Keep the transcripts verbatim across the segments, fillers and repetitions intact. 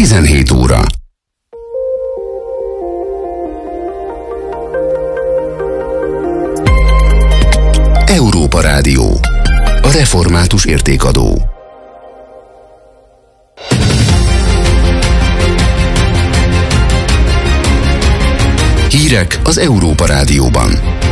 tizenhét óra. Európa Rádió. A református értékadó. Hírek az Európa Rádióban.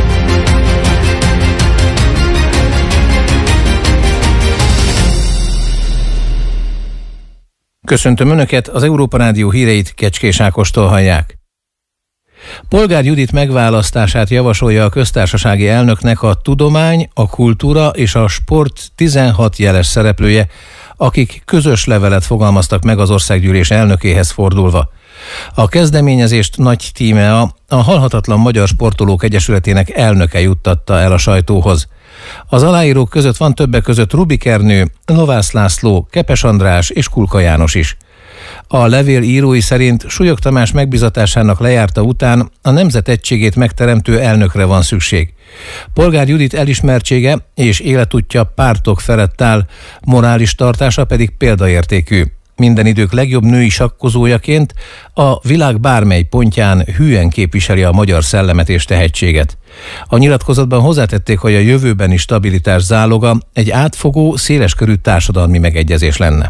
Köszöntöm Önöket, az Európa Rádió híreit Kecskés Ákostól hallják. Polgár Judit megválasztását javasolja a köztársasági elnöknek a tudomány, a kultúra és a sport tizenhat jeles szereplője, akik közös levelet fogalmaztak meg az országgyűlés elnökéhez fordulva. A kezdeményezést Nagy Tímea, a Halhatatlan Magyar Sportolók Egyesületének elnöke juttatta el a sajtóhoz. Az aláírók között van többek között Rubik Ernő, Lovász László, Kepes András és Kulka János is. A levél írói szerint Súlyog Tamás megbizatásának lejárta után a nemzet egységét megteremtő elnökre van szükség. Polgár Judit elismertsége és életútja pártok felett áll, morális tartása pedig példaértékű. Minden idők legjobb női sakkozójaként a világ bármely pontján hűen képviseli a magyar szellemet és tehetséget. A nyilatkozatban hozzátették, hogy a jövőbeni stabilitás záloga egy átfogó, széleskörű társadalmi megegyezés lenne.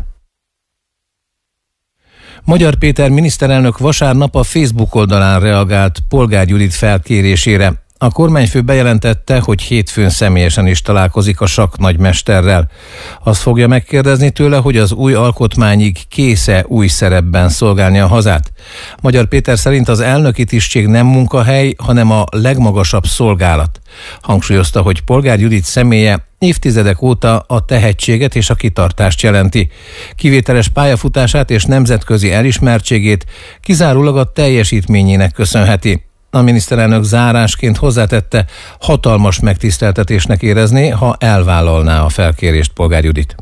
Magyar Péter miniszterelnök vasárnap a Facebook oldalán reagált Polgár Judit felkérésére. A kormányfő bejelentette, hogy hétfőn személyesen is találkozik a sakk nagymesterrel. Azt fogja megkérdezni tőle, hogy az új alkotmányig kész-e új szerepben szolgálni a hazát. Magyar Péter szerint az elnöki tisztség nem munkahely, hanem a legmagasabb szolgálat. Hangsúlyozta, hogy Polgár Judit személye évtizedek óta a tehetséget és a kitartást jelenti. Kivételes pályafutását és nemzetközi elismertségét kizárólag a teljesítményének köszönheti. A miniszterelnök zárásként hozzátette, hatalmas megtiszteltetésnek érezné, ha elvállalná a felkérést Polgár Judit.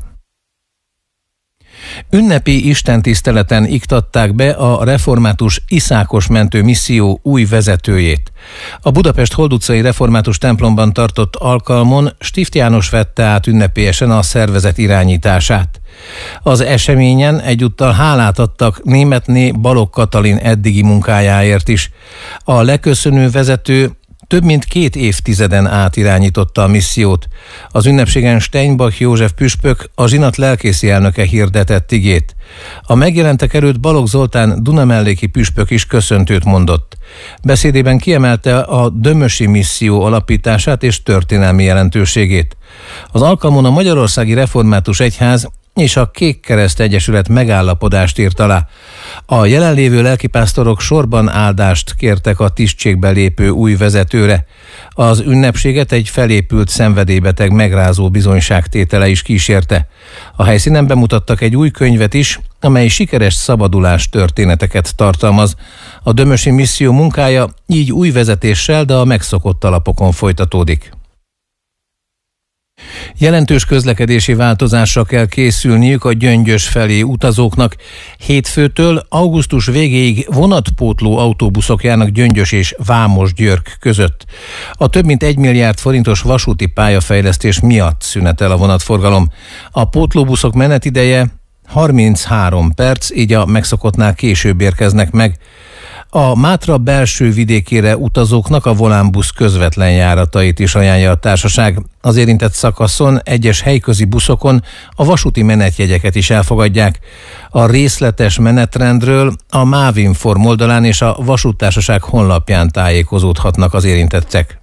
Ünnepi istentiszteleten iktatták be a református Iszákos mentő misszió új vezetőjét. A Budapest Hold utcai református templomban tartott alkalmon Stift János vette át ünnepélyesen a szervezet irányítását. Az eseményen egyúttal hálát adtak Németné Balogh Katalin eddigi munkájáért is. A leköszönő vezető több mint két évtizeden át irányította a missziót. Az ünnepségen Steinbach József püspök, a zsinat lelkészi elnöke hirdetett igét. A megjelentek előtt Balogh Zoltán dunamelléki püspök is köszöntőt mondott. Beszédében kiemelte a dömösi misszió alapítását és történelmi jelentőségét. Az alkalmon a Magyarországi Református Egyház és a Kék Kereszt Egyesület megállapodást írt alá. A jelenlévő lelkipásztorok sorban áldást kértek a tisztségbe lépő új vezetőre. Az ünnepséget egy felépült szenvedélybeteg megrázó bizonyságtétele is kísérte. A helyszínen bemutattak egy új könyvet is, amely sikeres szabadulás történeteket tartalmaz. A dömösi misszió munkája így új vezetéssel, de a megszokott alapokon folytatódik. Jelentős közlekedési változásra kell készülniük a Gyöngyös felé utazóknak. Hétfőtől augusztus végéig vonatpótló autóbuszok járnak Gyöngyös és Vámos-Györk között. A több mint egy milliárd forintos vasúti pályafejlesztés miatt szünetel a vonatforgalom. A pótlóbuszok menetideje harminchárom perc, így a megszokottnál később érkeznek meg. A Mátra belső vidékére utazóknak a Volánbusz közvetlen járatait is ajánlja a társaság. Az érintett szakaszon egyes helyközi buszokon a vasúti menetjegyeket is elfogadják. A részletes menetrendről a Mávinform oldalán és a vasúttársaság honlapján tájékozódhatnak az érintettek.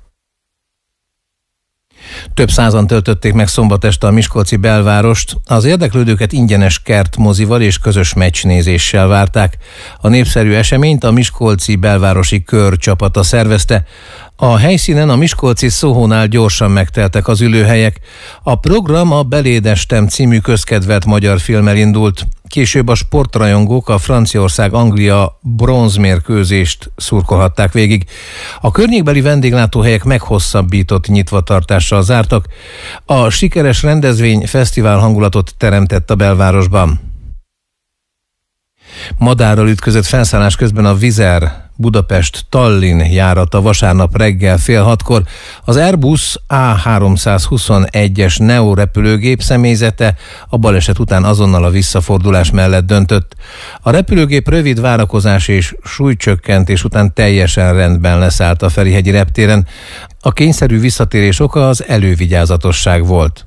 Több százan töltötték meg szombat este a miskolci belvárost. Az érdeklődőket ingyenes kertmozival és közös meccsnézéssel várták. A népszerű eseményt a miskolci belvárosi kör csapata szervezte. A helyszínen a miskolci Sohónál gyorsan megteltek az ülőhelyek. A program a Belédestem című közkedvelt magyar filmmel indult. Később a sportrajongók a Franciaország-Anglia bronzmérkőzést szurkolhatták végig. A környékbeli vendéglátóhelyek meghosszabbított nyitvatartással zártak. A sikeres rendezvény fesztivál hangulatot teremtett a belvárosban. Madárral ütközött felszállás közben a Wizz Air Budapest-Tallinn járata vasárnap reggel fél hatkor. Az Airbus á háromszázhuszonegyes Neo repülőgép személyzete a baleset után azonnal a visszafordulás mellett döntött. A repülőgép rövid várakozás és súlycsökkentés után teljesen rendben leszállt a Ferihegyi reptéren. A kényszerű visszatérés oka az elővigyázatosság volt.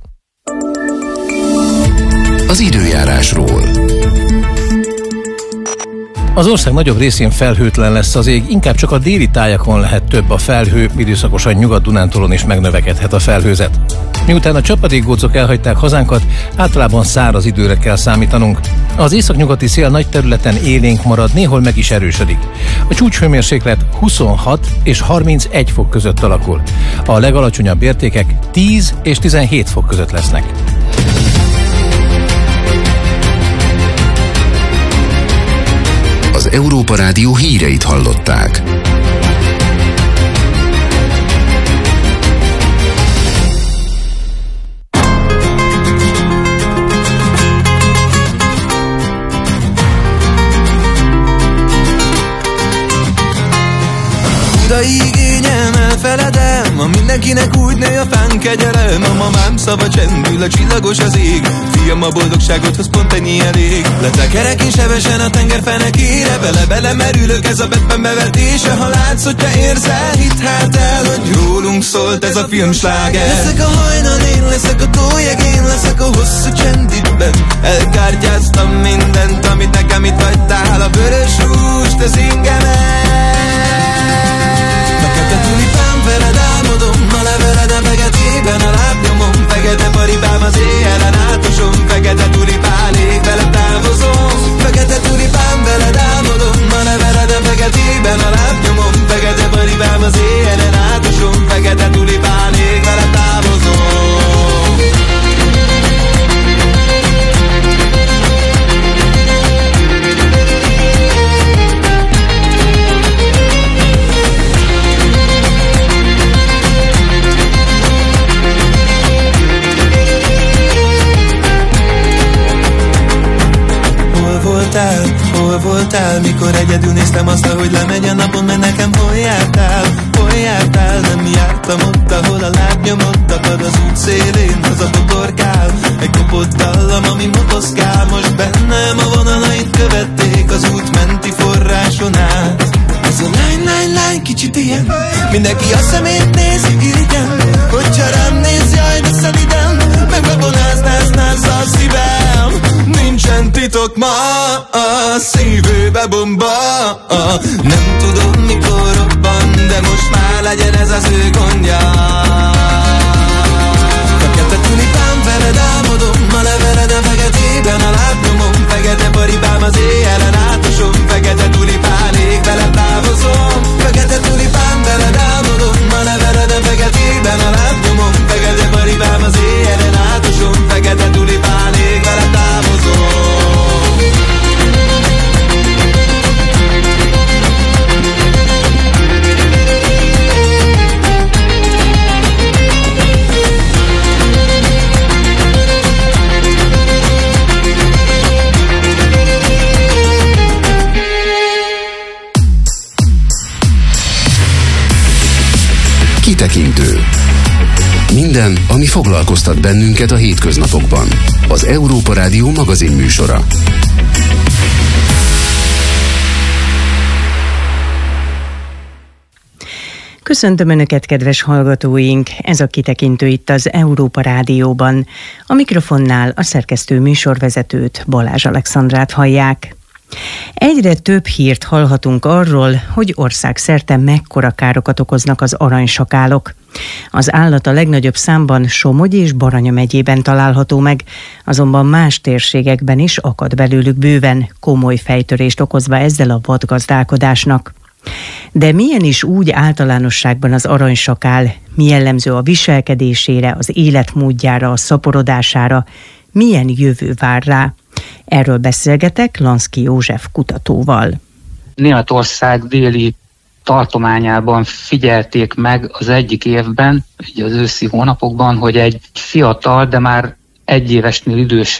Az időjárásról. Az ország nagyobb részén felhőtlen lesz az ég, inkább csak a déli tájakon lehet több a felhő, időszakosan Nyugat-Dunántúlon is megnövekedhet a felhőzet. Miután a csapadékgócok elhagyták hazánkat, általában száraz időre kell számítanunk. Az északnyugati szél nagy területen élénk marad, néhol meg is erősödik. A csúcshőmérséklet huszonhat és harmincegy fok között alakul. A legalacsonyabb értékek tíz és tizenhét fok között lesznek. Az Európa Rádió híreit hallották. Budai igényem elfeledem, ma mindenkinek úgy nő a fán kegyelem. A mamám szava csendül, a csillagos az ég. Fiam, a boldogságot hoz pont ennyi elég. Letekerek és hevesen a tenger fenekére, bele-bele merülök, ez a Batman bevetése. Ha látsz, hogy te érzel, hidd hát el, hogy rólunk szólt ez a filmsláger. Leszek a hajnal, én leszek a tójeg, én leszek a hosszú csendidben. Elkártyáztam mindent, amit nekem itt hagytál. A vörös rúst, az ingemet. Fekete tulipám, veled álmodom, a leveleden fegetében a lábnyomom. Fekete paribám, az éjjelen átosom, fekete tulipán, ég, veled távozom. Fekete tulipám, veled álmodom, a leveleden fegetében a lábnyomom. Fekete paribám, az éjjelen átosom, fekete tulipán, ég, veled távozom. Hol voltál, mikor egyedül néztem azt, ahogy lemegy a napon, mert nekem hol jártál, hol jártál, nem jártam ott, ahol a lábnyomod tapad az út szélén, az a botorkál, egy kopott dallam, ami motoszkál, most bennem a vonalait követték az út menti forráson át. Ez a lány, lány, lány, kicsit ilyen, mindenki a szemét nézi irigyen, hogyha rám néz, jaj, de szeliden, megbabonáznáz a szívem. Nincsen titok ma, a szívőbe bomba. Nem tudom mikor robban, de most már legyen ez az ő gondja. Fekete tulipám, veled álmodom, a leveleden fegetében a lábnyomom. Fekete paribám, az éjjelen átosom, fekete tulipán, ég, veled távozom. Fekete tulipám, veled álmodom, a leveleden fegetében a lábnyomom. Fekete paribám, az éjjelen átosom, fekete tulipán, ég, veled távozom. Kitekintő. Minden, ami foglalkoztat bennünket a hétköznapokban. Az Európa Rádió magazin műsora. Köszöntöm Önöket, kedves hallgatóink! Ez a Kitekintő itt az Európa Rádióban. A mikrofonnál a szerkesztő műsorvezetőt, Balázs Alexandrát hallják. Egyre több hírt hallhatunk arról, hogy országszerte mekkora károkat okoznak az aranysakálok. Az állat a legnagyobb számban Somogy és Baranya megyében található meg, azonban más térségekben is akad belőlük bőven, komoly fejtörést okozva ezzel a vadgazdálkodásnak. De milyen is úgy általánosságban az aranysakál, mi jellemző a viselkedésére, az életmódjára, a szaporodására, milyen jövő vár rá? Erről beszélgetek Lanszky József kutatóval. Németország déli tartományában figyelték meg az egyik évben, ugye az őszi hónapokban, hogy egy fiatal, de már egy évesnél idősebb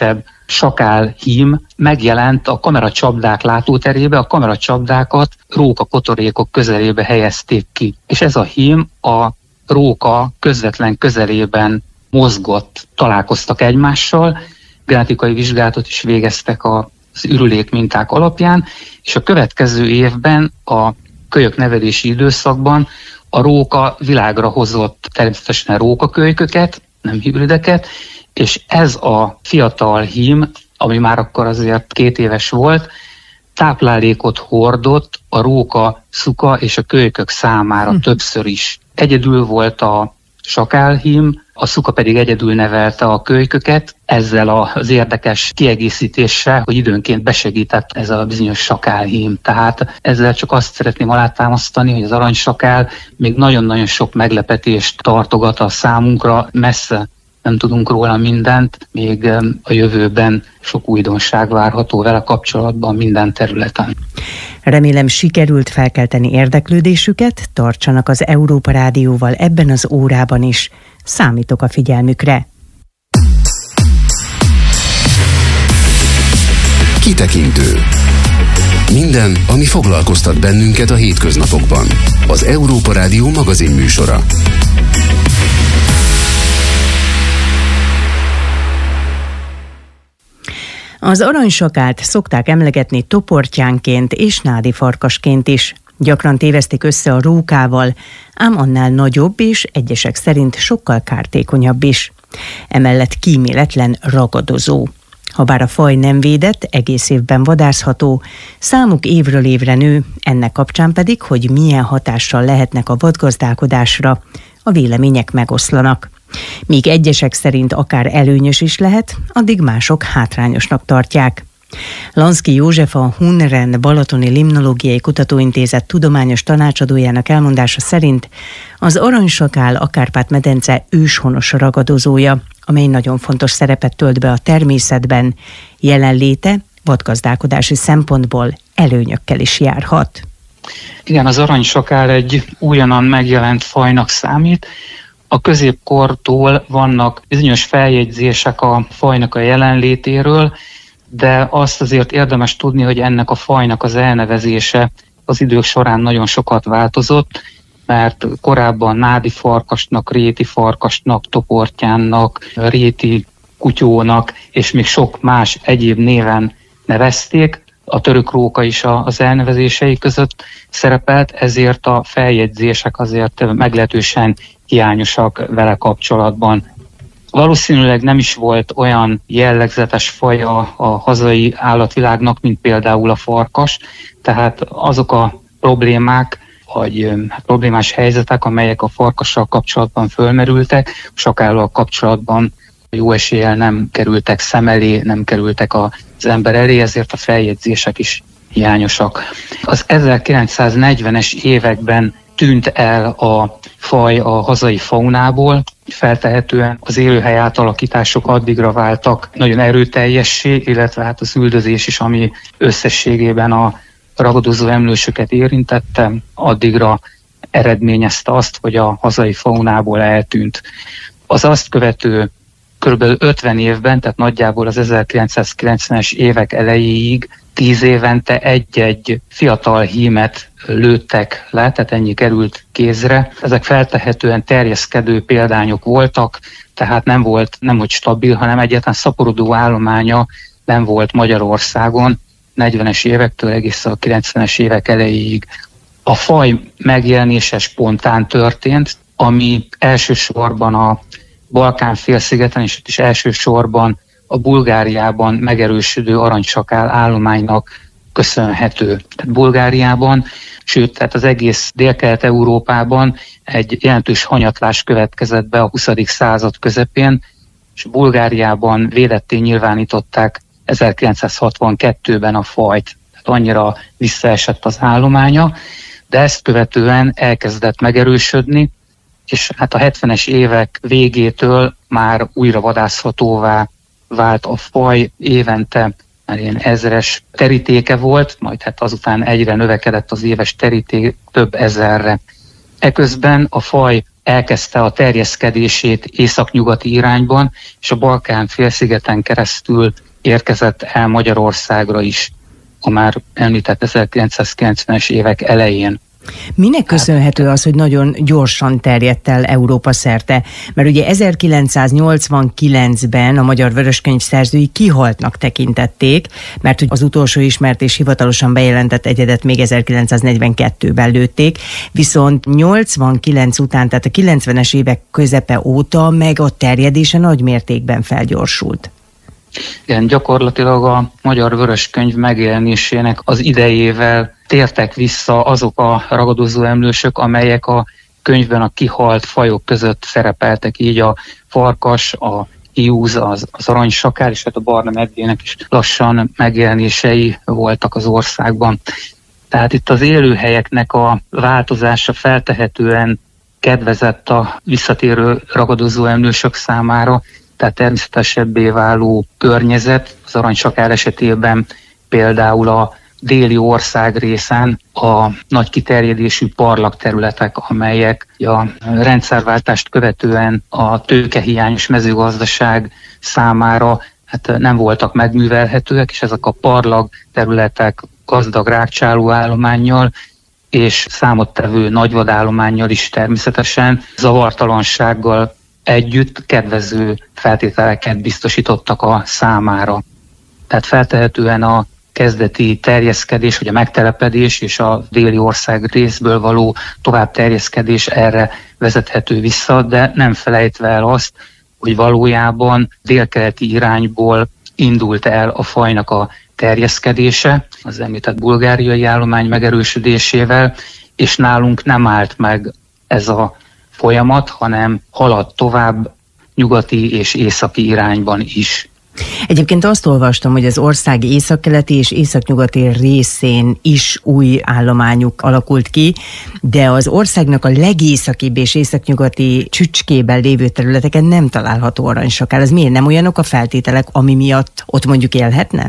sakálhím megjelent a kameracsapdák látóterébe, a kameracsapdákat róka kotorékok közelébe helyezték ki. És ez a hím a róka közvetlen közelében mozgott, találkoztak egymással, genetikai vizsgálatot is végeztek az ürülék minták alapján, és a következő évben a kölyöknevelési időszakban a róka világra hozott természetesen rókakölyköket, nem hibrideket, és ez a fiatal hím, ami már akkor azért két éves volt, táplálékot hordott a róka, szuka és a kölykök számára hm. többször is. Egyedül volt a sakálhím, a szuka pedig egyedül nevelte a kölyköket, ezzel az érdekes kiegészítéssel, hogy időnként besegített ez a bizonyos sakálhím. Tehát ezzel csak azt szeretném alátámasztani, hogy az aranysakál még nagyon-nagyon sok meglepetést tartogat a számunkra, messze nem tudunk róla mindent, még a jövőben sok újdonság várható vele kapcsolatban minden területen. Remélem, sikerült felkelteni érdeklődésüket, tartsanak az Európa Rádióval ebben az órában is. Számítok a figyelmükre. Kitekintő. Minden, ami foglalkoztat bennünket a hétköznapokban. Az Európa Rádió magazin műsora. Az aranysakált szokták emlegetni toportyánként és nádi farkasként is. Gyakran tévesztik össze a rókával, ám annál nagyobb és egyesek szerint sokkal kártékonyabb is. Emellett kíméletlen ragadozó. Habár a faj nem védett, egész évben vadászható, számuk évről évre nő, ennek kapcsán pedig, hogy milyen hatással lehetnek a vadgazdálkodásra, a vélemények megoszlanak. Míg egyesek szerint akár előnyös is lehet, addig mások hátrányosnak tartják. Lanszky József, a Hunren Balatoni Limnológiai Kutatóintézet tudományos tanácsadójának elmondása szerint az aranysakál a Kárpát-medence őshonos ragadozója, amely nagyon fontos szerepet tölt be a természetben, jelenléte vadgazdálkodási szempontból előnyökkel is járhat. Igen, az aranysakál egy újonnan megjelent fajnak számít. A középkortól vannak bizonyos feljegyzések a fajnak a jelenlétéről, de azt azért érdemes tudni, hogy ennek a fajnak az elnevezése az idők során nagyon sokat változott, mert korábban nádi farkasnak, réti farkasnak, toportyánnak, réti kutyónak és még sok más egyéb néven nevezték. A török róka is az elnevezései között szerepelt, ezért a feljegyzések azért meglehetősen hiányosak vele kapcsolatban. Valószínűleg nem is volt olyan jellegzetes faja a hazai állatvilágnak, mint például a farkas, tehát azok a problémák, vagy hát, problémás helyzetek, amelyek a farkassal kapcsolatban fölmerültek, sakállal kapcsolatban jó eséllyel nem kerültek szem elé, nem kerültek az ember elé, ezért a feljegyzések is hiányosak. Az ezerkilencszáznegyvenes években tűnt el a faj a hazai faunából, feltehetően az élőhely átalakítások addigra váltak nagyon erőteljessé, illetve hát az üldözés is, ami összességében a ragadozó emlősöket érintette, addigra eredményezte azt, hogy a hazai faunából eltűnt. Az azt követő körülbelül ötven évben, tehát nagyjából az ezerkilencszázkilencvenes évek elejéig tíz évente egy-egy fiatal hímet lőttek le, tehát ennyi került kézre. Ezek feltehetően terjeszkedő példányok voltak, tehát nem volt nem hogy stabil, hanem egyáltalán szaporodó állománya nem volt Magyarországon negyvenes évektől egészen a kilencvenes évek elejéig. A faj megjelenése spontán történt, ami elsősorban a Balkán-félszigeten és is elsősorban a Bulgáriában megerősödő aranysakál állománynak köszönhető. Tehát Bulgáriában, sőt, tehát az egész Délkelet-Európában egy jelentős hanyatlás következett be a huszadik század közepén, és Bulgáriában védetté nyilvánították ezerkilencszázhatvankettőben a fajt. Tehát annyira visszaesett az állománya, de ezt követően elkezdett megerősödni, és hát a hetvenes évek végétől már újra vadászhatóvá vált a faj, évente már ilyen ezres terítéke volt, majd hát azután egyre növekedett az éves teríték több ezerre. Eközben a faj elkezdte a terjeszkedését északnyugati irányban, és a Balkán-félszigeten keresztül érkezett el Magyarországra is a már említett ezerkilencszázkilencvenes évek elején. Minek köszönhető az, hogy nagyon gyorsan terjedt el Európa szerte? Mert ugye ezerkilencszáznyolcvankilencben a Magyar Vöröskönyv szerzői kihaltnak tekintették, mert hogy az utolsó ismert és hivatalosan bejelentett egyedet még ezerkilencszáznegyvenkettőben lőtték, viszont nyolcvankilenc után, tehát a kilencvenes évek közepe óta meg a terjedése nagy mértékben felgyorsult. Igen, gyakorlatilag a Magyar Vöröskönyv megjelenésének az idejével tértek vissza azok a ragadozó emlősök, amelyek a könyvben a kihalt fajok között szerepeltek, így a farkas, a hiúz, az, az aranysakál, és hát a barna medvének is lassan megjelenései voltak az országban. Tehát itt az élőhelyeknek a változása feltehetően kedvezett a visszatérő ragadozó emlősök számára, tehát természetesebbé váló környezet, az aranysakál esetében például a déli országrészen a nagy kiterjedésű parlagterületek, amelyek a rendszerváltást követően a tőkehiányos mezőgazdaság számára hát nem voltak megművelhetőek, és ezek a parlagterületek gazdag rágcsáló állománnyal és számottevő nagyvadállománnyal is természetesen zavartalansággal együtt kedvező feltételeket biztosítottak a számára. Tehát feltehetően a kezdeti terjeszkedés, vagy a megtelepedés és a déli ország részből való tovább terjeszkedés erre vezethető vissza, de nem felejtve el azt, hogy valójában délkeleti irányból indult el a fajnak a terjeszkedése, az említett bulgáriai állomány megerősödésével, és nálunk nem állt meg ez a folyamat, hanem haladt tovább nyugati és északi irányban is. Egyébként azt olvastam, hogy az ország északkeleti és északnyugati részén is új állományuk alakult ki, de az országnak a legészakibb és északnyugati csücskében lévő területeken nem található aranysakál. Ez miért nem olyanok a feltételek, ami miatt ott mondjuk élhetne?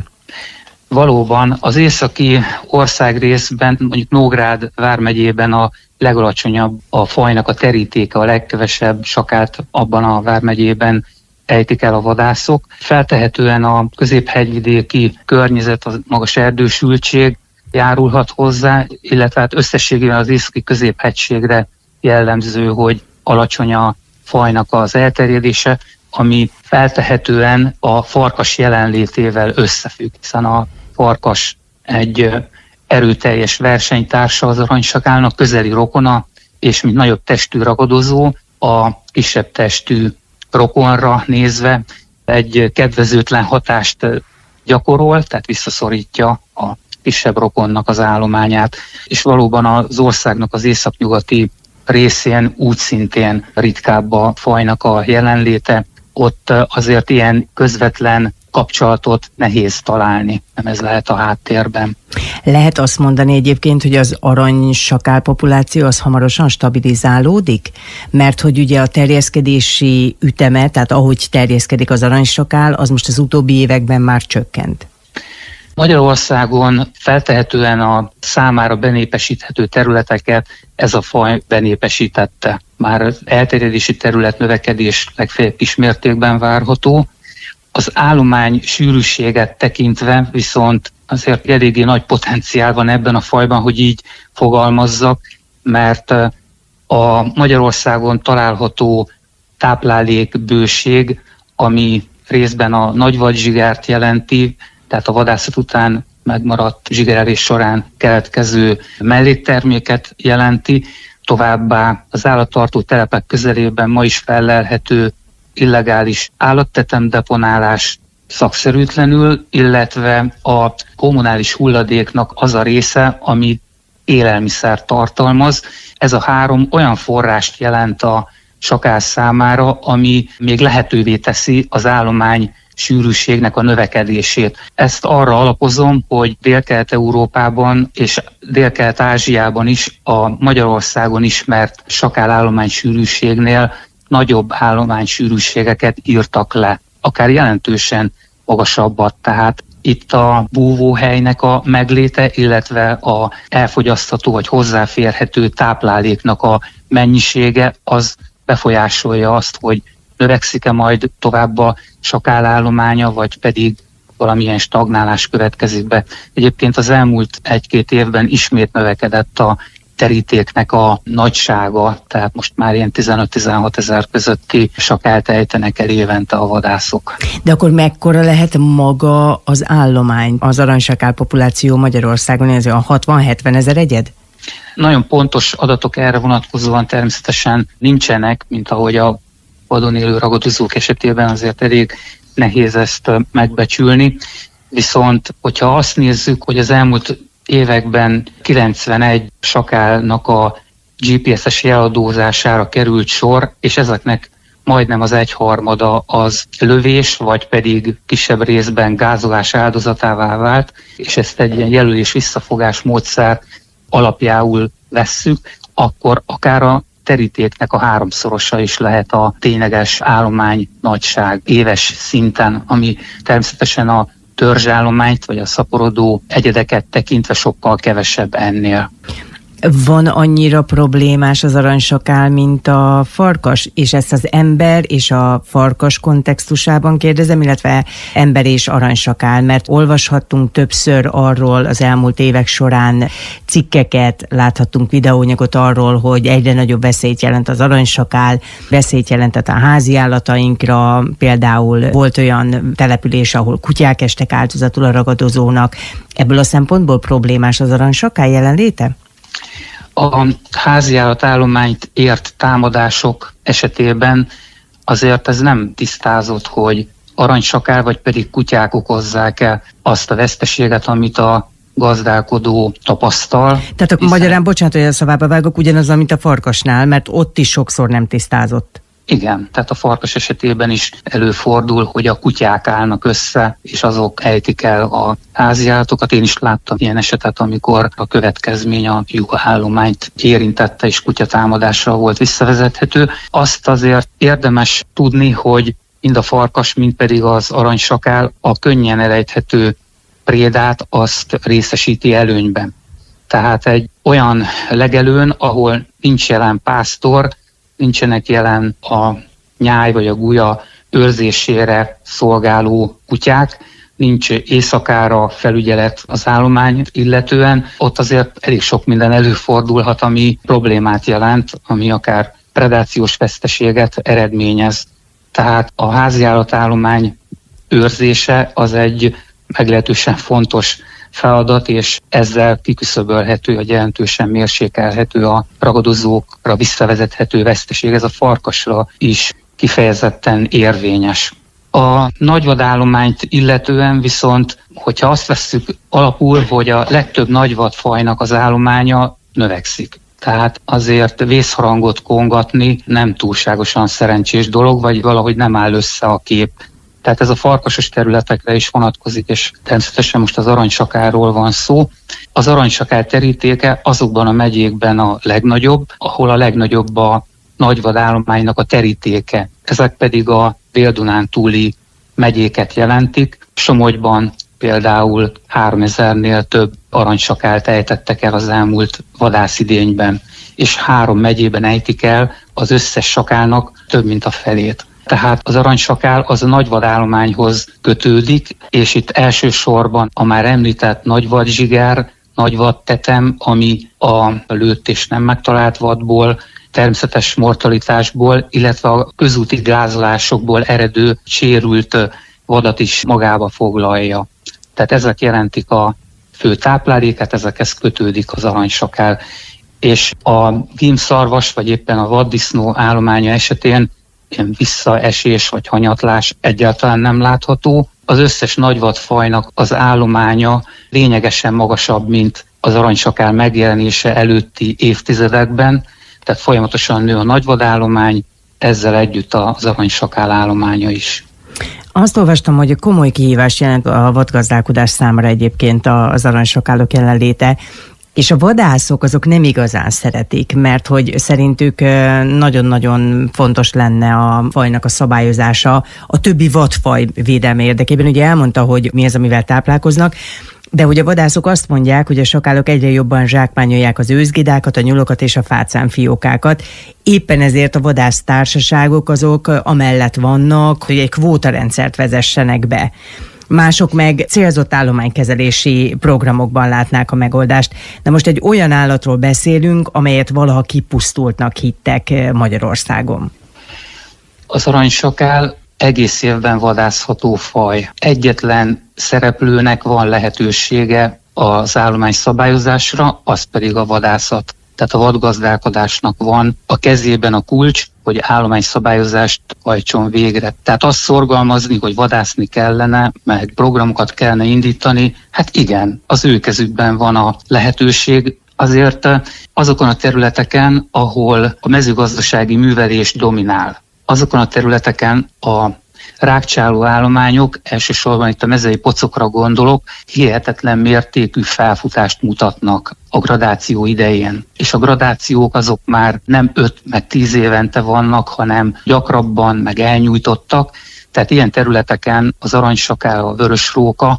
Valóban az északi országrészben, mondjuk Nógrád vármegyében a legalacsonyabb a fajnak a terítéke, a legkevesebb sakált abban a vármegyében ejtik el a vadászok. Feltehetően a középhegyvidéki környezet, a magas erdősültség járulhat hozzá, illetve hát összességében az északi középhegységre jellemző, hogy alacsony a fajnak az elterjedése, ami feltehetően a farkas jelenlétével összefügg, hiszen a farkas egy erőteljes versenytársa az aranysakálnak, közeli rokona, és mint nagyobb testű ragadozó, a kisebb testű rokonra nézve egy kedvezőtlen hatást gyakorol, tehát visszaszorítja a kisebb rokonnak az állományát, és valóban az országnak az északnyugati részén úgy szintén ritkább a fajnak a jelenléte, ott azért ilyen közvetlen kapcsolatot nehéz találni, nem ez lehet a háttérben. Lehet azt mondani egyébként, hogy az aranysakál populáció az hamarosan stabilizálódik? Mert hogy ugye a terjeszkedési üteme, tehát ahogy terjeszkedik az aranysakál, az most az utóbbi években már csökkent. Magyarországon feltehetően a számára benépesíthető területeket ez a faj benépesítette. Már az elterjedési terület növekedés legfeljebb kis mértékben várható. Az állomány sűrűséget tekintve viszont azért eléggé nagy potenciál van ebben a fajban, hogy így fogalmazzak, mert a Magyarországon található táplálékbőség, ami részben a nagyvadzsigert jelenti, tehát a vadászat után megmaradt zsigerelés során keletkező mellékterméket jelenti, továbbá az állattartó telepek közelében ma is fellelhető illegális állattetemdeponálás szakszerűtlenül, illetve a kommunális hulladéknak az a része, ami élelmiszer tartalmaz. Ez a három olyan forrást jelent a sakál számára, ami még lehetővé teszi az állomány sűrűségnek a növekedését. Ezt arra alapozom, hogy Délkelet-Európában és Délkelet-Ázsiában is a Magyarországon ismert sakálállomány sűrűségnél nagyobb állománysűrűségeket írtak le, akár jelentősen magasabbat. Tehát itt a búvóhelynek a megléte, illetve a elfogyasztható vagy hozzáférhető tápláléknak a mennyisége az befolyásolja azt, hogy növekszik-e majd tovább a sakálállománya, vagy pedig valamilyen stagnálás következik be. Egyébként az elmúlt egy-két évben ismét növekedett a terítéknek a nagysága, tehát most már ilyen tizenöt-tizenhat ezer közötti sakált ejtenek el évente a vadászok. De akkor mekkora lehet maga az állomány, az aranysakál populáció Magyarországon, ez olyan hatvan-hetven ezer egyed? Nagyon pontos adatok erre vonatkozóan természetesen nincsenek, mint ahogy a vadon élő ragadozók esetében azért elég nehéz ezt megbecsülni. Viszont, hogyha azt nézzük, hogy az elmúlt években kilencvenegy sakálnak a gé pé es-es jeladózására került sor, és ezeknek majdnem az egyharmada az lövés, vagy pedig kisebb részben gázolás áldozatává vált, és ezt egy ilyen jelölés visszafogás módszer alapjául vesszük, akkor akár a terítéknek a háromszorosa is lehet a tényleges állomány nagyság éves szinten, ami természetesen a törzsállományt vagy a szaporodó egyedeket tekintve sokkal kevesebb ennél. Van annyira problémás az aranysakál, mint a farkas, és ezt az ember és a farkas kontextusában kérdezem, illetve ember és aranysakál, mert olvashattunk többször arról az elmúlt évek során cikkeket, láthattunk videóanyagot arról, hogy egyre nagyobb veszélyt jelent az aranysakál, veszélyt jelentett a háziállatainkra, például volt olyan település, ahol kutyák estek áldozatul a ragadozónak. Ebből a szempontból problémás az aranysakál jelenléte? A háziállatállományt ért támadások esetében azért ez nem tisztázott, hogy aranysakál vagy pedig kutyák okozzák el azt a veszteséget, amit a gazdálkodó tapasztal. Tehát akkor hiszen... magyarán, bocsánat, hogy a szavába vágok, ugyanaz, mint a farkasnál, mert ott is sokszor nem tisztázott. Igen, tehát a farkas esetében is előfordul, hogy a kutyák állnak össze, és azok ejtik el a háziállatokat. Én is láttam ilyen esetet, amikor a következmény a juhállományt érintette, és kutyatámadásra volt visszavezethető. Azt azért érdemes tudni, hogy mind a farkas, mind pedig az aranysakál a könnyen elejthető prédát azt részesíti előnyben. Tehát egy olyan legelőn, ahol nincs jelen pásztor, nincsenek jelen a nyáj vagy a gulya őrzésére szolgáló kutyák, nincs éjszakára felügyelet az állomány illetően, ott azért elég sok minden előfordulhat, ami problémát jelent, ami akár predációs veszteséget eredményez. Tehát a háziállatállomány őrzése az egy meglehetősen fontos feladat, és ezzel kiküszöbölhető, vagy jelentősen mérsékelhető a ragadozókra visszavezethető veszteség. Ez a farkasra is kifejezetten érvényes. A nagyvadállományt illetően viszont, hogyha azt vesszük alapul, hogy a legtöbb nagyvadfajnak az állománya növekszik. Tehát azért vészharangot kongatni nem túlságosan szerencsés dolog, vagy valahogy nem áll össze a kép. Tehát ez a farkasos területekre is vonatkozik, és természetesen most az aranysakálról van szó. Az aranysakál terítéke azokban a megyékben a legnagyobb, ahol a legnagyobb a nagyvadállománynak a terítéke. Ezek pedig a Dél-Dunán túli megyéket jelentik. Somogyban például háromezernél több aranyssakált ejtettek el az elmúlt vadászidényben, és három megyében ejtik el az összes sakálnak több mint a felét. Tehát az aranysakál az a nagyvadállományhoz kötődik, és itt elsősorban a már említett nagyvadzsiger, nagyvadtetem, ami a lőtt és nem megtalált vadból, természetes mortalitásból, illetve a közúti gázolásokból eredő sérült vadat is magába foglalja. Tehát ezek jelentik a fő tápláléket, ezekhez kötődik az aranysakál. És a gímszarvas, vagy éppen a vaddisznó állománya esetén ilyen visszaesés vagy hanyatlás egyáltalán nem látható. Az összes nagyvadfajnak az állománya lényegesen magasabb, mint az aranysakál megjelenése előtti évtizedekben, tehát folyamatosan nő a nagyvadállomány, ezzel együtt az aranysakál állománya is. Azt olvastam, hogy komoly kihívást jelent a vadgazdálkodás számára egyébként az aranysakálok jelenléte, és a vadászok azok nem igazán szeretik, mert hogy szerintük nagyon-nagyon fontos lenne a fajnak a szabályozása a többi vadfaj védelme érdekében. Ugye elmondta, hogy mi az, amivel táplálkoznak, de hogy a vadászok azt mondják, hogy a sakálok egyre jobban zsákmányolják az őszgidákat, a nyulokat és a fácánfiókákat. Éppen ezért a vadásztársaságok azok amellett vannak, hogy egy kvótarendszert vezessenek be. Mások meg célzott állománykezelési programokban látnák a megoldást. De most egy olyan állatról beszélünk, amelyet valaha kipusztultnak hittek Magyarországon. Az aranysakál egész évben vadászható faj. Egyetlen szereplőnek van lehetősége az állomány szabályozásra, az pedig a vadászat. Tehát a vadgazdálkodásnak van a kezében a kulcs, hogy állományszabályozást hajtson végre. Tehát azt szorgalmazni, hogy vadászni kellene, meg programokat kellene indítani, hát igen, az ő kezükben van a lehetőség. Azért azokon a területeken, ahol a mezőgazdasági művelés dominál, azokon a területeken a rágcsáló állományok, elsősorban itt a mezei pocokra gondolok, hihetetlen mértékű felfutást mutatnak a gradáció idején. És a gradációk azok már nem öt meg tíz évente vannak, hanem gyakrabban, meg elnyújtottak. Tehát ilyen területeken az aranysakál, a vörösróka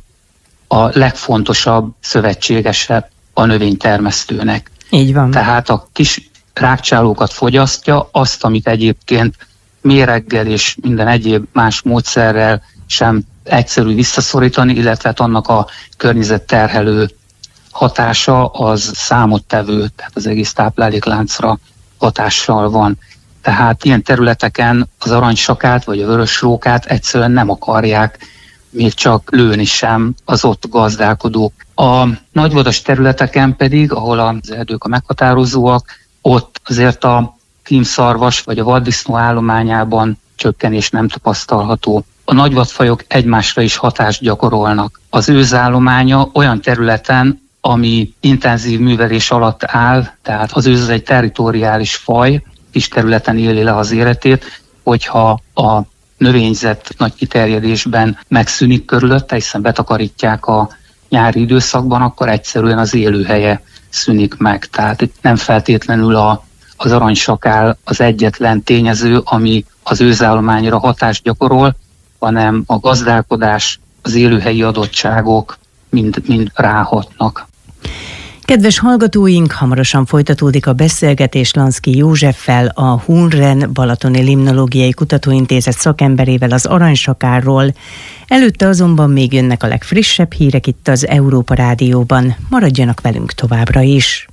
a legfontosabb szövetségese a növénytermesztőnek. Így van. Tehát a kis rágcsálókat fogyasztja, azt, amit egyébként méreggel és minden egyéb más módszerrel sem egyszerű visszaszorítani, illetve annak a környezetterhelő hatása az számottevő, tehát az egész táplálékláncra hatással van. Tehát ilyen területeken az aranysakát vagy a vörösrókát egyszerűen nem akarják még csak lőni sem az ott gazdálkodók. A nagyvadas területeken pedig, ahol az erdők a meghatározóak, ott azért a címszarvas vagy a vaddisznó állományában csökkenés nem tapasztalható. A nagyvadfajok egymásra is hatást gyakorolnak. Az őzállománya olyan területen, ami intenzív művelés alatt áll, tehát az őz egy territoriális faj, kis területen éli le az életét, hogyha a növényzet nagy kiterjedésben megszűnik körülötte, hiszen betakarítják a nyári időszakban, akkor egyszerűen az élőhelye szűnik meg. Tehát itt nem feltétlenül a az aranysakál az egyetlen tényező, ami az őzállományra hatást gyakorol, hanem a gazdálkodás, az élőhelyi adottságok mind, mind ráhatnak. Kedves hallgatóink, hamarosan folytatódik a beszélgetés Lanszky Józseffel, a Hunren Balatoni Limnológiai Kutatóintézet szakemberével az aranysakálról. Előtte azonban még jönnek a legfrissebb hírek itt az Európa Rádióban. Maradjanak velünk továbbra is!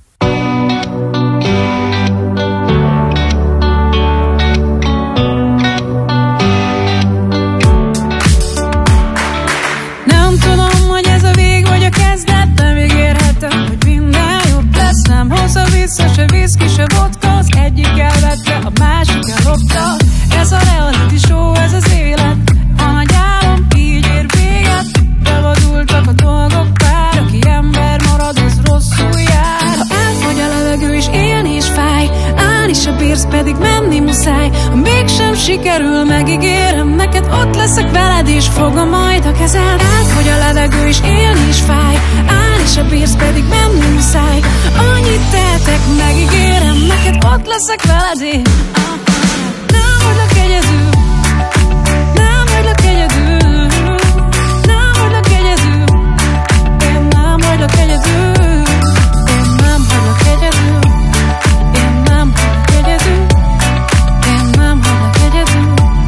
Vissza se viszki, se vodka, az egyik elvette, a másik ellopta. Ez a reality show, ez az élet, a nagy álom így ér véget. Bevadultak a dolgok, pár, aki ember marad, az rosszul jár. Ha elfogy a levegő és élni is fáj, állni se bírsz, pedig menni muszáj. Ha mégsem sikerül, megígérem neked, ott leszek veled és fogom majd a kezed. Elfogy a levegő és élni is fáj, állni se bírsz, pedig menni muszáj. Annyit tehetek, megígérem neked, ott leszek veled én. Nem hagylak egyedül, nem hagylak egyedül, nem hagylak egyedül, én nem hagylak egyedül, én nem hagylak egyedül, én nem hagylak egyedül, én nem hagylak egyedül.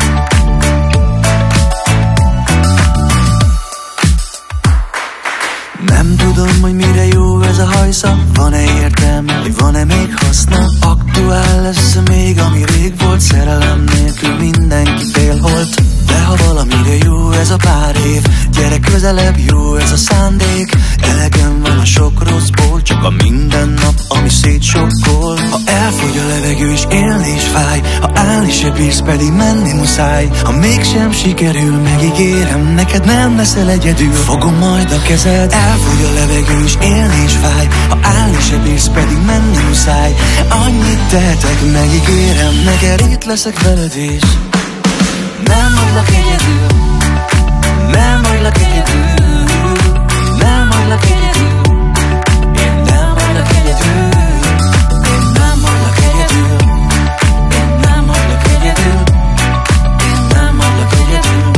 Nem tudom, hogy mire jó ez a hajszak, van-e értelme, hogy van-e még haszna? Aktuál lesz még, ami rég volt, szerelem nélkül mindenki félholt. De ha valamire jó ez a pár év, gyere közelebb, jó ez a szándék. Elegem van a sok rosszból, csak a mindennap, ami szétsokkol. Ha elfogy a levegő és élni is fáj, ha állni se bírsz, pedig menni muszáj. Ha mégsem sikerül, megígérem neked, nem leszel egyedül, fogom majd a kezed. Elfogy a levegő és élni is fáj, ha állni se bírsz, pedig menni muszáj. Annyit tehetek, megígérem neked, itt leszek veled és nem hagylak egyedül, nem hagylak egyedül, nem hagylak egyedül, én nem hagylak egyedül, én nem hagylak egyedül, én nem hagylak egyedül, én nem hagylak egyedül.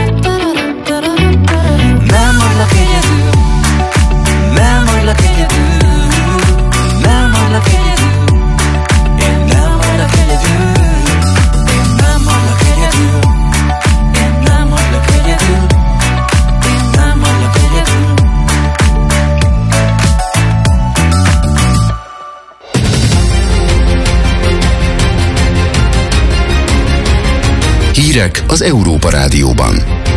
Nem hagylak egyedül, nem hagylak egyedül, hírek az Európa Rádióban.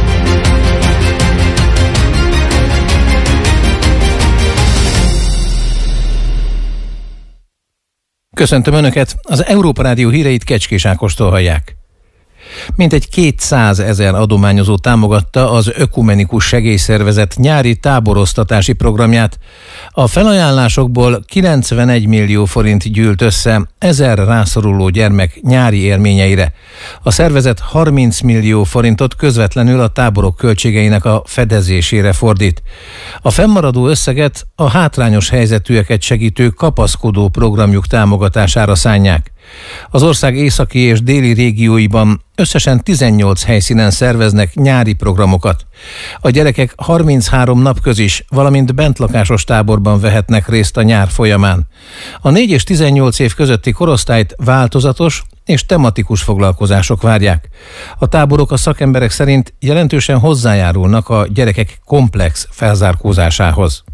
Köszöntöm Önöket, az Európa Rádió híreit Kecskés Ákostól hallják. Mintegy kétszázezer adományozó támogatta az Ökumenikus Segélyszervezet nyári táboroztatási programját. A felajánlásokból kilencvenegy millió forint gyűlt össze ezer rászoruló gyermek nyári élményeire. A szervezet harminc millió forintot közvetlenül a táborok költségeinek a fedezésére fordít. A fennmaradó összeget a hátrányos helyzetűeket segítő kapaszkodó programjuk támogatására szánják. Az ország északi és déli régióiban összesen tizennyolc helyszínen szerveznek nyári programokat. A gyerekek harminchárom napközis, valamint bentlakásos táborban vehetnek részt a nyár folyamán. A négy és tizennyolc év közötti korosztályt változatos és tematikus foglalkozások várják. A táborok a szakemberek szerint jelentősen hozzájárulnak a gyerekek komplex felzárkózásához.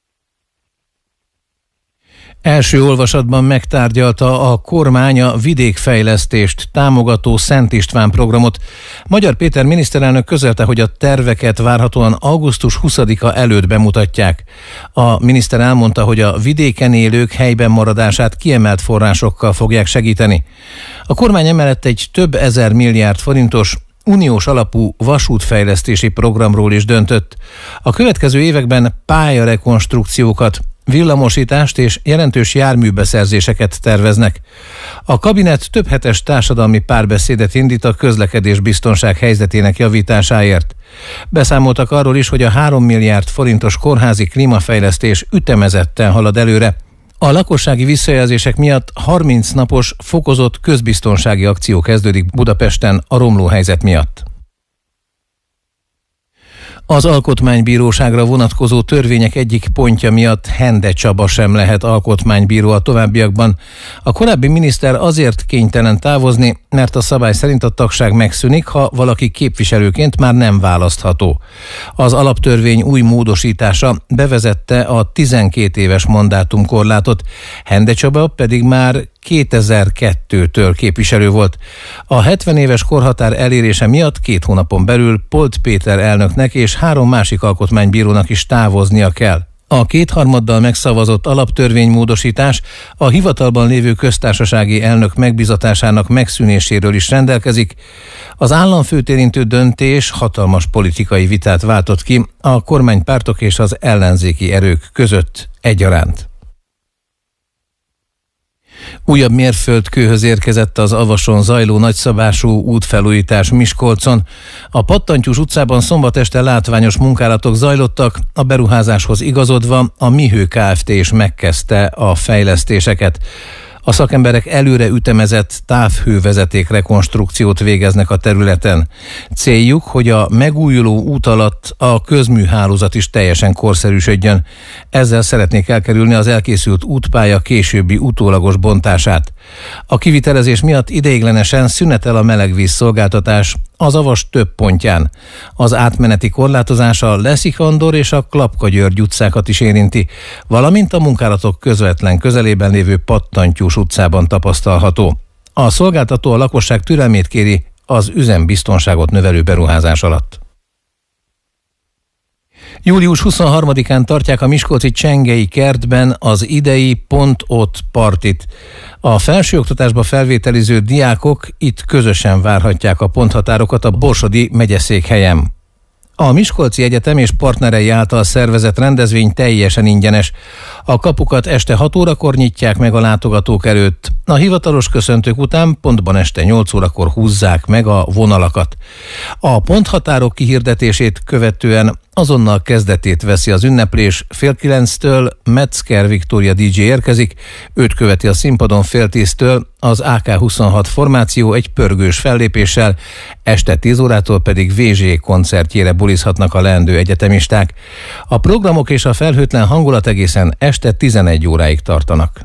Első olvasatban megtárgyalta a kormány a vidékfejlesztést támogató Szent István programot. Magyar Péter miniszterelnök közölte, hogy a terveket várhatóan augusztus huszadika előtt bemutatják. A miniszter elmondta, hogy a vidéken élők helyben maradását kiemelt forrásokkal fogják segíteni. A kormány emellett egy több ezer milliárd forintos uniós alapú vasútfejlesztési programról is döntött. A következő években pályarekonstrukciókat, villamosítást és jelentős járműbeszerzéseket terveznek. A kabinet több hetes társadalmi párbeszédet indít a közlekedésbiztonság helyzetének javításáért. Beszámoltak arról is, hogy a három milliárd forintos kórházi klímafejlesztés ütemezetten halad előre. A lakossági visszajelzések miatt harminc napos fokozott közbiztonsági akció kezdődik Budapesten a romló helyzet miatt. Az alkotmánybíróságra vonatkozó törvények egyik pontja miatt Hende Csaba sem lehet alkotmánybíró a továbbiakban. A korábbi miniszter azért kénytelen távozni, mert a szabály szerint a tagság megszűnik, ha valaki képviselőként már nem választható. Az alaptörvény új módosítása bevezette a tizenkét éves mandátumkorlátot, Hende Csaba pedig már kétezer-kettőtől képviselő volt. A hetven éves korhatár elérése miatt két hónapon belül Polt Péter elnöknek és három másik alkotmánybírónak is távoznia kell. A kétharmaddal megszavazott alaptörvénymódosítás a hivatalban lévő köztársasági elnök megbizatásának megszűnéséről is rendelkezik. Az államfőt érintő döntés hatalmas politikai vitát váltott ki a kormánypártok és az ellenzéki erők között egyaránt. Újabb mérföldkőhöz érkezett az Avason zajló nagyszabású útfelújítás Miskolcon. A Pattantyús utcában szombat este látványos munkálatok zajlottak, a beruházáshoz igazodva a Mihő Kft. Is megkezdte a fejlesztéseket. A szakemberek előre ütemezett távhővezeték rekonstrukciót végeznek a területen. Céljuk, hogy a megújuló út alatt a közműhálózat is teljesen korszerűsödjön. Ezzel szeretnék elkerülni az elkészült útpálya későbbi utólagos bontását. A kivitelezés miatt ideiglenesen szünetel a melegvíz szolgáltatás az Avas több pontján. Az átmeneti korlátozás a Leszikandor és a Klapka-György utcákat is érinti, valamint a munkálatok közvetlen közelében lévő Pattantyús utcában tapasztalható. A szolgáltató a lakosság türelmét kéri az üzembiztonságot növelő beruházás alatt. július huszonharmadikán tartják a miskolci Csengei kertben az idei Pont Ott partit. A felsőoktatásba felvételiző diákok itt közösen várhatják a ponthatárokat a borsodi megyeszékhelyen. A Miskolci Egyetem és partnerei által szervezett rendezvény teljesen ingyenes. A kapukat este hat órakor nyitják meg a látogatók előtt. A hivatalos köszöntők után pontban este nyolc órakor húzzák meg a vonalakat. A ponthatárok kihirdetését követően azonnal kezdetét veszi az ünneplés. Fél kilenctől Metzger Viktória dé dzsé érkezik, őt követi a színpadon fél tíztől az á ká huszonhat formáció egy pörgős fellépéssel, este tíz órától pedig vé zsé koncertjére bulizhatnak a leendő egyetemisták. A programok és a felhőtlen hangulat egészen este tizenegy óráig tartanak.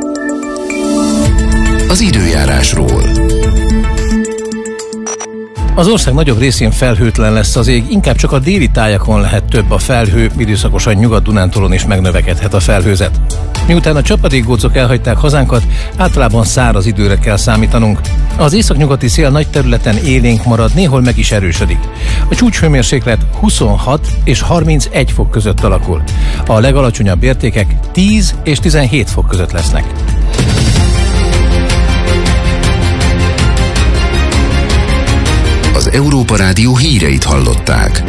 Az időjárásról. Az ország nagyobb részén felhőtlen lesz az ég, inkább csak a déli tájakon lehet több a felhő, időszakosan Nyugat-Dunántúlon is megnövekedhet a felhőzet. Miután a csapadékgócok elhagyták hazánkat, általában száraz időre kell számítanunk. Az északnyugati szél nagy területen élénk marad, néhol meg is erősödik. A csúcshőmérséklet huszonhat és harmincegy fok között alakul. A legalacsonyabb értékek tíz és tizenhét fok között lesznek. Az Európa Rádió híreit hallották.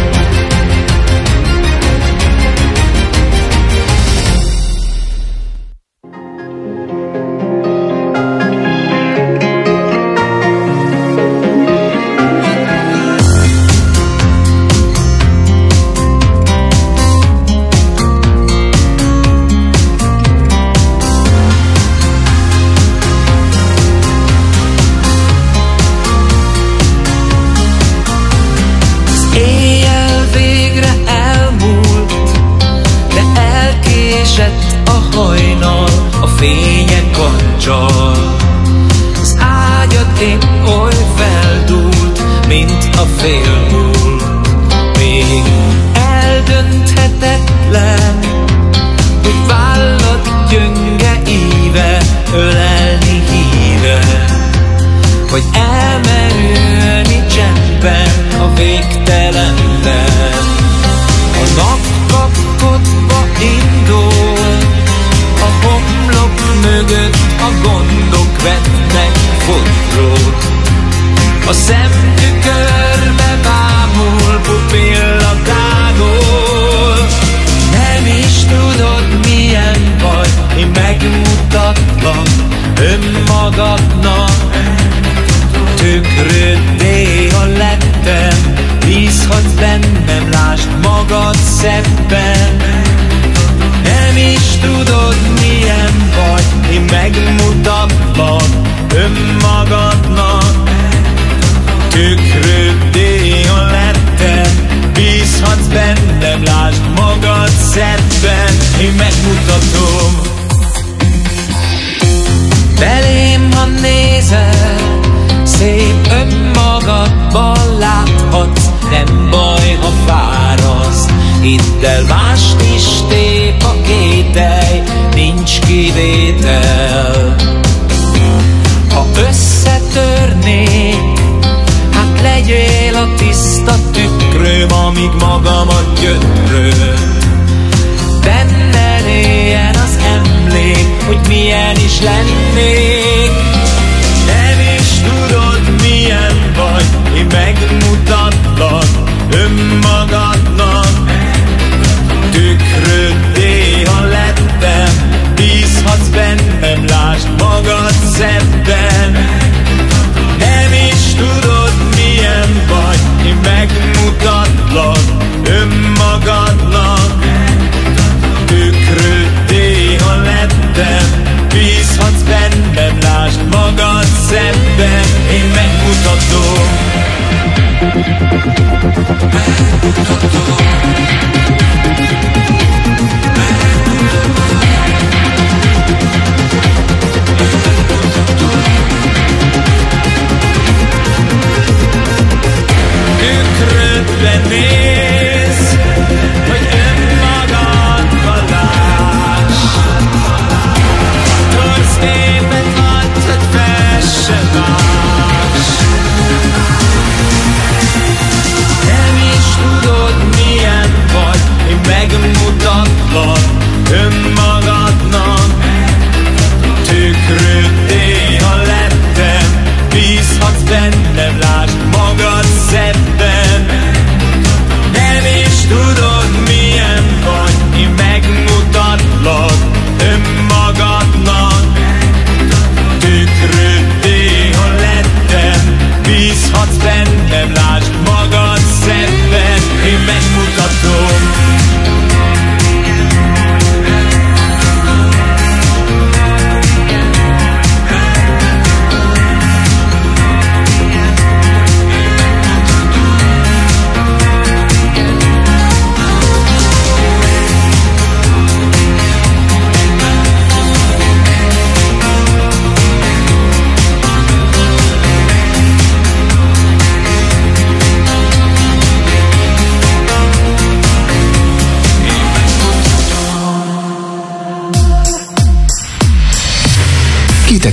Az ágyad épp oly feldúlt, mint a félmúlt. Még eldönthetetlen, hogy vállad gyönge íve, ölelni híve, vagy elmerülni csendben a végtelenben. A nap kapkodva indul, a homlok mögött a gondok vetnek fotrót. A szemtükörbe bámul, pupilla tágul. Nem is tudod milyen vagy, én megmutatlak önmagadnak. Tükröddé, ha lettem, bízhatsz bennem, lásd magad szebben. Nem is tudod milyen vagy, én megmutatlak önmagadnak. Tükröddé, ha lettem, bízhatsz bennem, lásd magad szebben. Én megmutatom. Belém, ha nézel, szép önmagadban láthatsz. Nem baj, ha fáradsz, hidd el, mást is tép a kételj, nincs kivétel. Ha összetörnék, hát legyél a tiszta tükröm, amíg magamat gyötröm. Benned éljen az emlék, hogy milyen is lennék. Nem is tudod milyen vagy, én megmutatlak önmagadnak. Tükröddé, ha lettem, bízhatsz bennem, lásd magad szebben. Nem is tudod milyen vagy, én megmutatlak önmagadnak. Tükröddé, ha lettem, bízhatsz bennem, lásd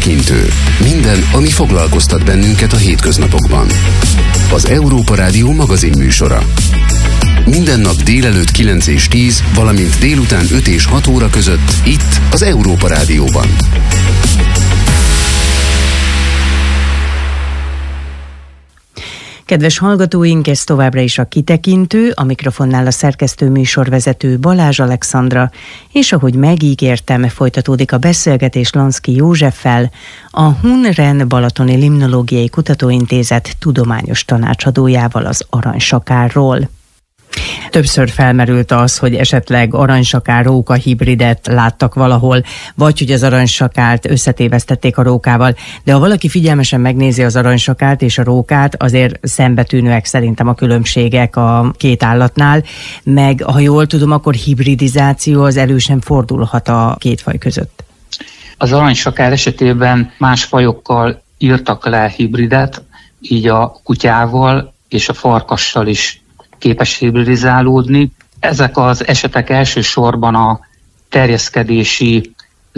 kitekintő. Minden, ami foglalkoztat bennünket a hétköznapokban. Az Európa Rádió magazin műsora. Minden nap délelőtt kilenc és tíz, valamint délután öt és hat óra között itt az Európa Rádióban. Kedves hallgatóink, ez továbbra is a Kitekintő, a mikrofonnál a szerkesztő műsorvezető Balázs Alexandra, és ahogy megígértem, folytatódik a beszélgetés Lanszky Józseffel, a Hun-Ren Balatoni Limnológiai Kutatóintézet tudományos tanácsadójával az aranysakálról. Többször felmerült az, hogy esetleg aranysakál-róka hibridet láttak valahol, vagy hogy az aranysakált összetévesztették a rókával, de ha valaki figyelmesen megnézi az aranyssakált és a rókát, azért szembetűnőek szerintem a különbségek a két állatnál, meg ha jól tudom, akkor hibridizáció az elő sem fordulhat a két faj között. Az aranysakál esetében más fajokkal írtak le hibridet, így a kutyával és a farkassal is képes hibridizálódni. Ezek az esetek elsősorban a terjeszkedési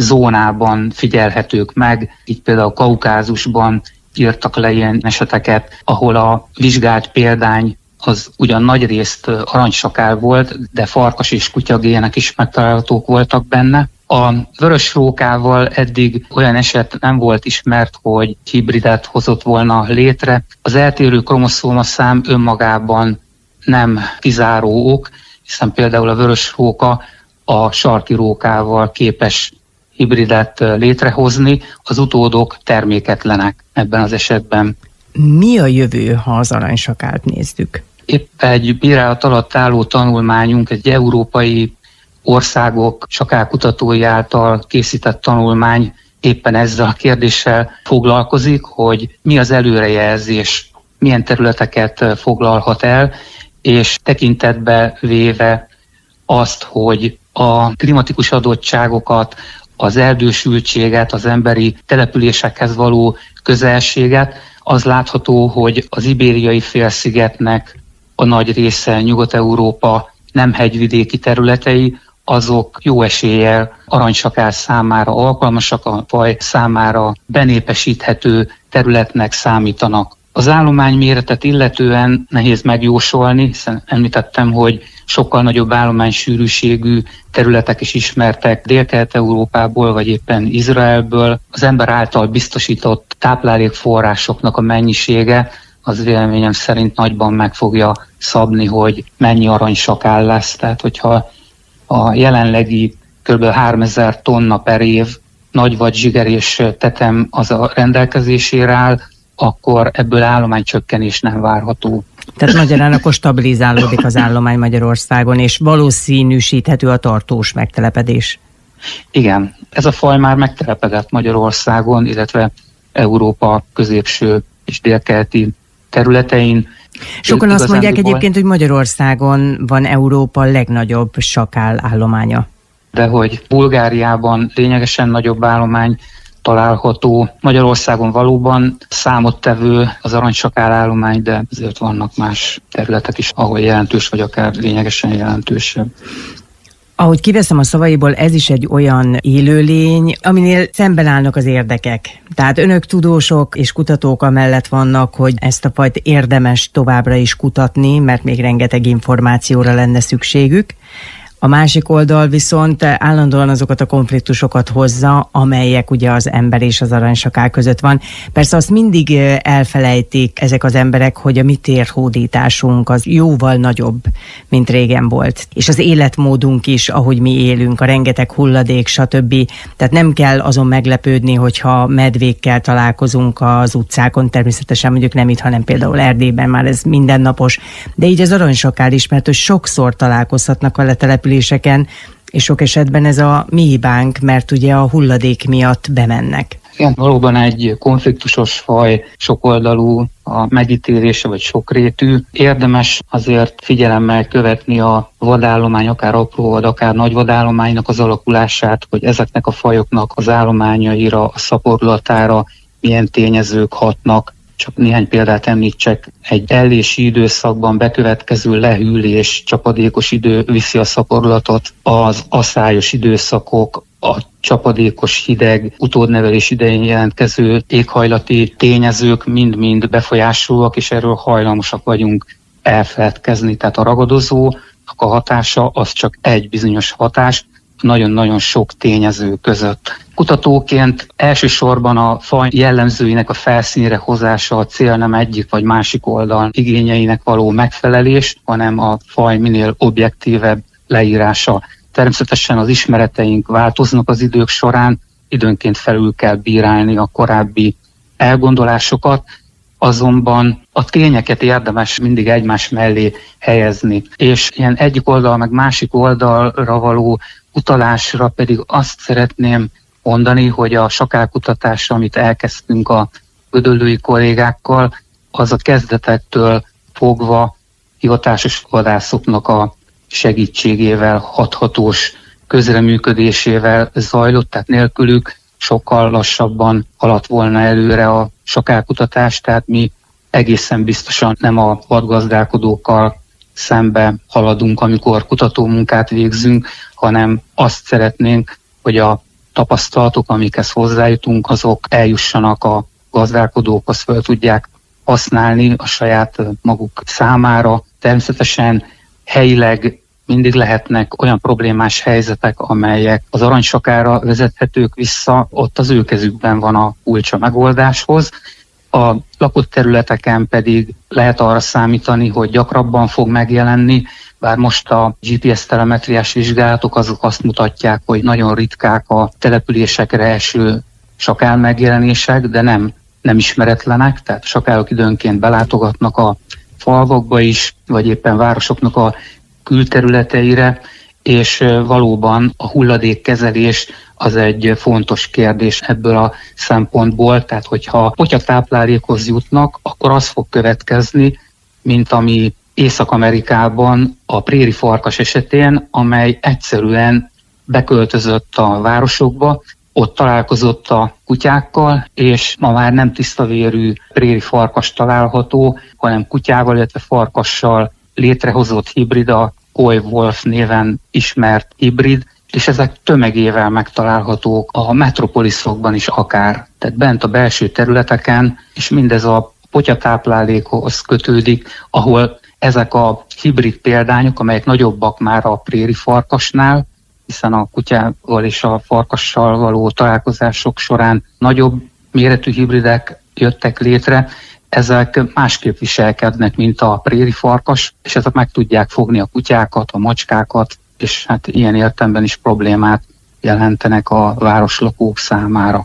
zónában figyelhetők meg, így például Kaukázusban írtak le ilyen eseteket, ahol a vizsgált példány az ugyan nagyrészt aranysakál volt, de farkas és kutyagének is megtalálhatók voltak benne. A vörös rókával eddig olyan eset nem volt ismert, hogy hibridet hozott volna létre. Az eltérő kromoszómaszám önmagában nem kizáró ok, hiszen például a vörös róka a sarki rókával képes hibridet létrehozni, az utódok terméketlenek ebben az esetben. Mi a jövő, ha az aranyssakált nézzük? Épp egy bírálat alatt álló tanulmányunk, egy európai országok sakálkutatói által készített tanulmány éppen ezzel a kérdéssel foglalkozik, hogy mi az előrejelzés, milyen területeket foglalhat el, és tekintetbe véve azt, hogy a klimatikus adottságokat, az erdősültséget, az emberi településekhez való közelséget, az látható, hogy az ibériai félszigetnek a nagy része, Nyugat-Európa nem hegyvidéki területei, azok jó eséllyel aranysakál számára alkalmasak, a faj számára benépesíthető területnek számítanak. Az állomány méretet illetően nehéz megjósolni, hiszen említettem, hogy sokkal nagyobb állománysűrűségű területek is ismertek Dél-Kelet-Európából, vagy éppen Izraelből. Az ember által biztosított táplálékforrásoknak a mennyisége az véleményem szerint nagyban meg fogja szabni, hogy mennyi aranysakál lesz. Tehát, hogyha a jelenlegi kb. háromezer tonna per év nagy vagy zsigerés tetem az a rendelkezésére áll, akkor ebből állománycsökkenés nem várható. Tehát magyarán akkor stabilizálódik az állomány Magyarországon, és valószínűsíthető a tartós megtelepedés. Igen, ez a faj már megtelepedett Magyarországon, illetve Európa középső és délkeleti területein. Sokan azt mondják egyébként, hogy Magyarországon van Európa legnagyobb sakál állománya. De hogy Bulgáriában lényegesen nagyobb állomány található. Magyarországon valóban számottevő az aranysakál állomány, de azért vannak más területek is, ahol jelentős vagy akár lényegesen jelentősebb. Ahogy kiveszem a szavaiból, ez is egy olyan élőlény, aminél szemben állnak az érdekek. Tehát önök tudósok és kutatók amellett vannak, hogy ezt a fajt érdemes továbbra is kutatni, mert még rengeteg információra lenne szükségük. A másik oldal viszont állandóan azokat a konfliktusokat hozza, amelyek ugye az ember és az aranysakál között van. Persze azt mindig elfelejtik ezek az emberek, hogy a mi térhódításunk az jóval nagyobb, mint régen volt. És az életmódunk is, ahogy mi élünk, a rengeteg hulladék, stb. Tehát nem kell azon meglepődni, hogyha medvékkel találkozunk az utcákon, természetesen mondjuk nem itt, hanem például Erdélyben már ez mindennapos. De így az aranysakál is, mert hogy sokszor találkozhatnak vele településeken, és sok esetben ez a mi hibánk, mert ugye a hulladék miatt bemennek. Igen, valóban egy konfliktusos faj, sokoldalú a megítélése, vagy sokrétű. Érdemes azért figyelemmel követni a vadállomány, akár apró vad, akár nagy vadállománynak az alakulását, hogy ezeknek a fajoknak az állományaira, a szaporulatára milyen tényezők hatnak. Csak néhány példát említsek, egy ellési időszakban bekövetkező lehűlés, csapadékos idő viszi a szaporulatot, az aszályos időszakok, a csapadékos hideg, utódnevelés idején jelentkező éghajlati tényezők mind-mind befolyásolóak, és erről hajlamosak vagyunk elfeledkezni. Tehát a ragadozónak a hatása az csak egy bizonyos hatás, nagyon-nagyon sok tényező között. Kutatóként elsősorban a faj jellemzőinek a felszínre hozása a cél, nem egyik vagy másik oldal igényeinek való megfelelés, hanem a faj minél objektívebb leírása. Természetesen az ismereteink változnak az idők során, időnként felül kell bírálni a korábbi elgondolásokat, azonban a tényeket érdemes mindig egymás mellé helyezni. És ilyen egyik oldal meg másik oldalra való utalásra pedig azt szeretném mondani, hogy a sakálkutatás, amit elkezdtünk a gödöllői kollégákkal, az a kezdetektől fogva hivatásos vadászoknak a segítségével, hathatós közreműködésével zajlott, tehát nélkülük sokkal lassabban haladt volna előre a sakálkutatás, tehát mi egészen biztosan nem a vadgazdálkodókkal szembe haladunk, amikor kutatómunkát végzünk, hanem azt szeretnénk, hogy a tapasztalatok, amikhez hozzájutunk, azok eljussanak a gazdálkodókhoz, fel tudják használni a saját maguk számára. Természetesen helyileg mindig lehetnek olyan problémás helyzetek, amelyek az aranysakára vezethetők vissza, ott az ő kezükben van a kulcs a megoldáshoz. A lakott területeken pedig lehet arra számítani, hogy gyakrabban fog megjelenni, bár most a gé pé es telemetriás vizsgálatok azok azt mutatják, hogy nagyon ritkák a településekre eső sakál megjelenések, de nem, nem ismeretlenek, tehát sakálok időnként belátogatnak a falvakba is, vagy éppen városoknak a külterületeire, és valóban a hulladékkezelés az egy fontos kérdés ebből a szempontból, tehát hogyha potyatáplálékhoz jutnak, akkor az fog következni, mint ami Észak-Amerikában a préri farkas esetén, amely egyszerűen beköltözött a városokba, ott találkozott a kutyákkal, és ma már nem tisztavérű préri farkas található, hanem kutyával, illetve farkassal létrehozott hibrid, a Coy Wolf néven ismert hibrid, és ezek tömegével megtalálhatók a metropoliszokban is akár, tehát bent a belső területeken, és mindez a potyatáplálékhoz kötődik, ahol ezek a hibrid példányok, amelyek nagyobbak már a préri farkasnál, hiszen a kutyával és a farkassal való találkozások során nagyobb méretű hibridek jöttek létre, ezek másképp viselkednek, mint a préri farkas, és ezek meg tudják fogni a kutyákat, a macskákat, és hát ilyen értelemben is problémát jelentenek a városlakók számára.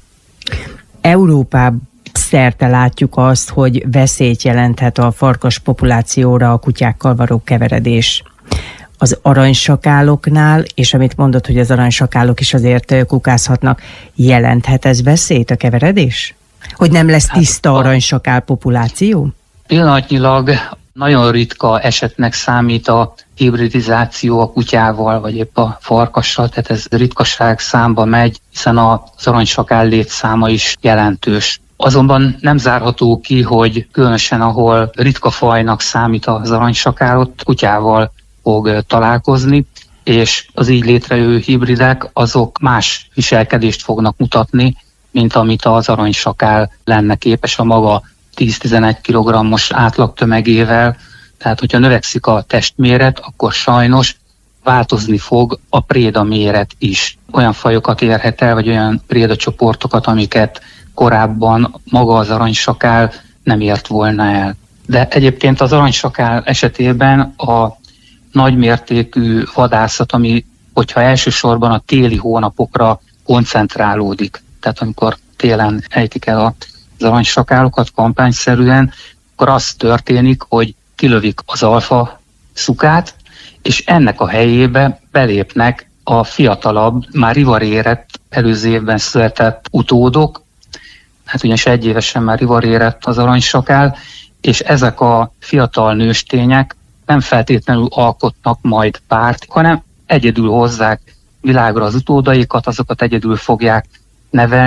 Európában szerte látjuk azt, hogy veszélyt jelenthet a farkas populációra a kutyákkal való keveredés. Az aranysakáloknál, és amit mondod, hogy az aranysakálok is azért kukázhatnak, jelenthet ez veszélyt a keveredés? Hogy nem lesz tiszta hát, aranysakál populáció? Pillanatnyilag nagyon ritka esetnek számít a hibridizáció a kutyával, vagy épp a farkassal, tehát ez ritkaság számba megy, hiszen az aranysakál létszáma is jelentős. Azonban nem zárható ki, hogy különösen ahol ritka fajnak számít az aranysakál, ott kutyával fog találkozni, és az így létrejövő hibridek azok más viselkedést fognak mutatni, mint amit az aranysakál lenne képes a maga tíz-tizenegy kilogrammos átlagtömegével. Tehát, hogyha növekszik a testméret, akkor sajnos változni fog a préda méret is. Olyan fajokat érhet el, vagy olyan prédacsoportokat, amiket korábban maga az aranysakál nem ért volna el. De egyébként az aranysakál esetében a nagymértékű vadászat, ami, hogyha elsősorban a téli hónapokra koncentrálódik, tehát amikor télen ejtik el az aranysakálokat kampányszerűen, akkor az történik, hogy kilövik az alfa szukát, és ennek a helyébe belépnek a fiatalabb, már rivarérett, előző évben született utódok, hát ugyanis egy évesen már rivarérett az aranysakál, és ezek a fiatal nőstények nem feltétlenül alkotnak majd párt, hanem egyedül hozzák világra az utódaikat, azokat egyedül fogják nevelni,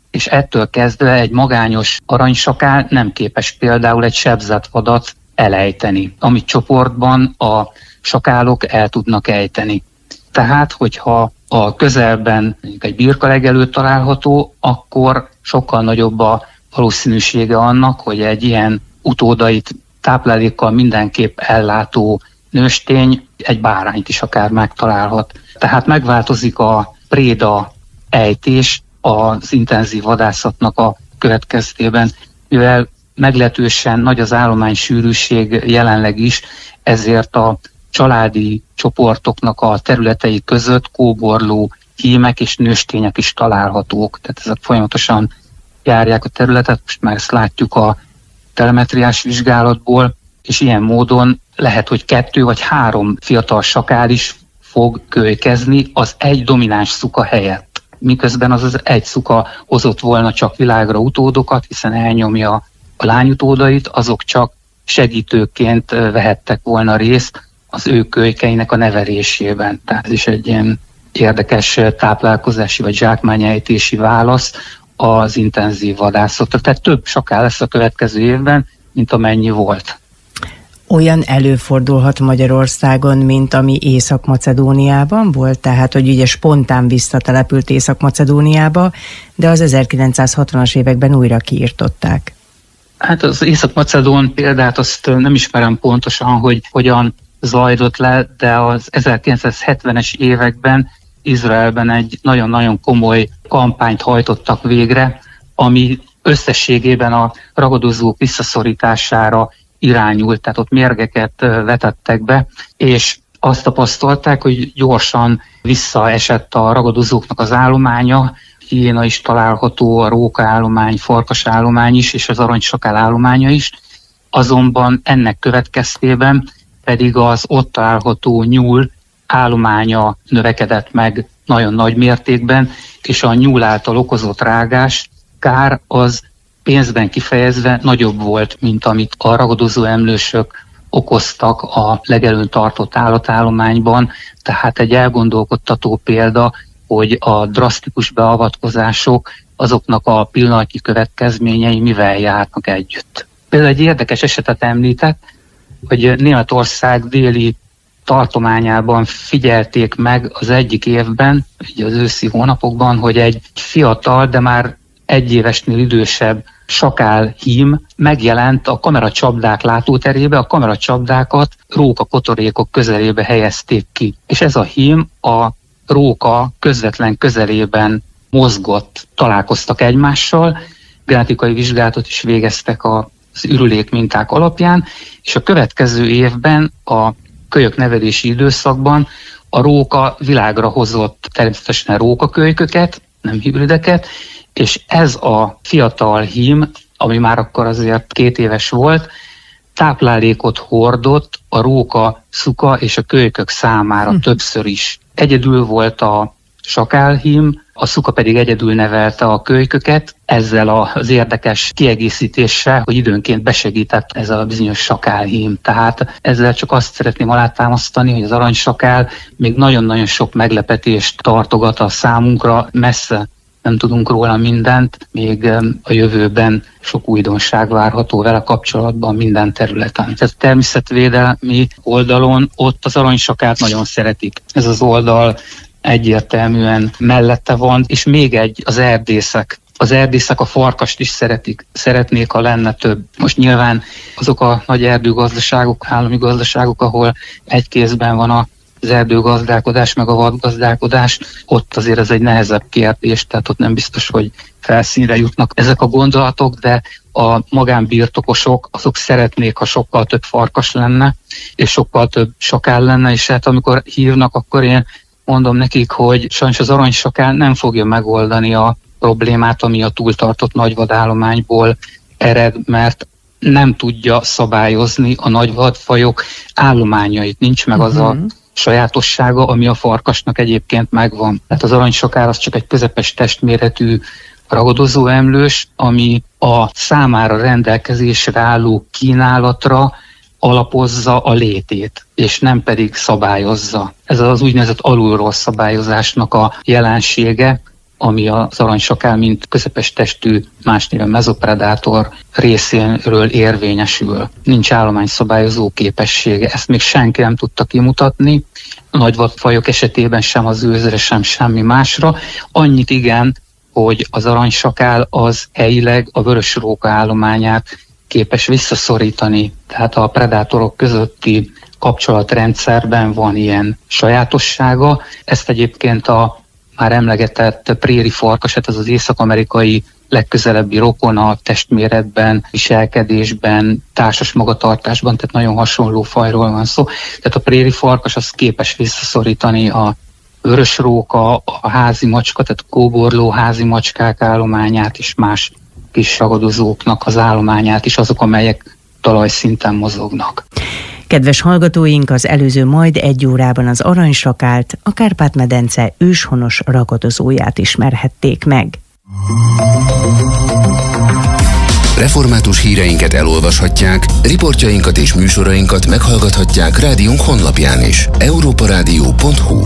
és ettől kezdve egy magányos aranysakál nem képes például egy sebzett vadat elejteni, amit csoportban a sakálok el tudnak ejteni. Tehát, hogyha a közelben egy birkalegelő található, akkor sokkal nagyobb a valószínűsége annak, hogy egy ilyen utódait táplálékkal mindenképp ellátó nőstény egy bárányt is akár megtalálhat. Tehát megváltozik a préda ejtés az intenzív vadászatnak a következtében, mivel meglehetősen nagy az állomány sűrűség jelenleg is, ezért a családi csoportoknak a területei között kóborló hímek és nőstények is találhatók. Tehát ezek folyamatosan járják a területet, most már ezt látjuk a telemetriás vizsgálatból, és ilyen módon lehet, hogy kettő vagy három fiatal sakál is fog kölykezni az egy domináns szuka helyett. Miközben az az egy szuka hozott volna csak világra utódokat, hiszen elnyomja a lányutódait, azok csak segítőként vehettek volna részt az ő kölykeinek a nevelésében. Tehát ez is egy ilyen érdekes táplálkozási vagy zsákmányejtési válasz az intenzív vadászatra. Tehát több sakál lesz a következő évben, mint amennyi volt. Olyan előfordulhat Magyarországon, mint ami Észak-Macedóniában volt, tehát hogy ugye spontán visszatelepült Észak-Macedóniába, de az ezerkilencszázhatvanas években újra kiirtották. Hát az észak-macedón példát azt nem ismerem pontosan, hogy hogyan zajlott le, de az ezerkilencszázhetvenes években Izraelben egy nagyon-nagyon komoly kampányt hajtottak végre, ami összességében a ragadozók visszaszorítására irányult, tehát ott mérgeket vetettek be, és azt tapasztalták, hogy gyorsan visszaesett a ragadozóknak az állománya, hiéna is található, a róka állomány, farkas állomány is, és az aranysakál állománya is. Azonban ennek következtében pedig az ott található nyúl állománya növekedett meg nagyon nagy mértékben, és a nyúl által okozott rágás, kár az pénzben kifejezve nagyobb volt, mint amit a ragadozó emlősök okoztak a legelőn tartott állatállományban. Tehát egy elgondolkodtató példa, hogy a drasztikus beavatkozások azoknak a pillanatnyi következményei mivel járnak együtt. Például egy érdekes esetet említett, hogy Németország déli tartományában figyelték meg az egyik évben, ugye az őszi hónapokban, hogy egy fiatal, de már egy évesnél idősebb sakálhím megjelent a kameracsapdák látóterébe, a kameracsapdákat róka kotorékok közelébe helyezték ki. És ez a hím a róka közvetlen közelében mozgott, találkoztak egymással, genetikai vizsgálatot is végeztek az ürülék minták alapján, és a következő évben a kölyök nevelési időszakban a róka világra hozott természetesen rókakölyköket, nem hibrideket, és ez a fiatal hím, ami már akkor azért két éves volt, táplálékot hordott a róka, szuka és a kölykök számára hm. többször is. Egyedül volt a sakálhím, a szuka pedig egyedül nevelte a kölyköket, ezzel az érdekes kiegészítéssel, hogy időnként besegített ez a bizonyos sakálhím. Tehát ezzel csak azt szeretném alátámasztani, hogy az aranysakál még nagyon-nagyon sok meglepetést tartogat a számunkra, messze nem tudunk róla mindent, még a jövőben sok újdonság várható vele kapcsolatban minden területen. Tehát a természetvédelmi oldalon ott az aranysakát nagyon szeretik. Ez az oldal egyértelműen mellette van, és még egy, az erdészek. Az erdészek a farkast is szeretik, szeretnék, ha lenne több. Most nyilván azok a nagy erdőgazdaságok, állami gazdaságok, ahol egy kézben van a az erdőgazdálkodás, meg a vadgazdálkodás, ott azért ez egy nehezebb kérdés, tehát ott nem biztos, hogy felszínre jutnak ezek a gondolatok, de a magánbirtokosok, azok szeretnék, ha sokkal több farkas lenne, és sokkal több sakál lenne, és hát amikor hívnak, akkor én mondom nekik, hogy sajnos az aranysakál nem fogja megoldani a problémát, ami a túltartott nagyvadállományból ered, mert nem tudja szabályozni a nagyvadfajok állományait, nincs meg az a sajátossága, ami a farkasnak egyébként megvan. Tehát az aranysakál az csak egy közepes testméretű ragadozó emlős, ami a számára rendelkezésre álló kínálatra alapozza a létét, és nem pedig szabályozza. Ez az úgynevezett alulról szabályozásnak a jelensége, ami az aranysakál, mint közepes testű, más néven mezopredátor részéről érvényesül. Nincs állományszabályozó képessége, ezt még senki nem tudta kimutatni, nagy vadfajok esetében sem az őzre, sem semmi másra. Annyit igen, hogy az aranysakál az helyileg a vörösróka állományát képes visszaszorítani, tehát a predátorok közötti kapcsolatrendszerben van ilyen sajátossága. Ezt egyébként a már emlegetett préri farkas, hát az az észak-amerikai legközelebbi rokona testméretben, viselkedésben, társas magatartásban, tehát nagyon hasonló fajról van szó. Tehát a préri farkas az képes visszaszorítani a vörösróka, a házi macska, tehát a kóborló házi macskák állományát és más kis ragadozóknak az állományát is, azok, amelyek talajszinten mozognak. Kedves hallgatóink, az előző majd egy órában az aranyssakált, a Kárpát-medence őshonos ragadozóját ismerhették meg. Református híreinket elolvashatják, riportjainkat és műsorainkat meghallgathatják rádiónk honlapján is. európarádió pont hu.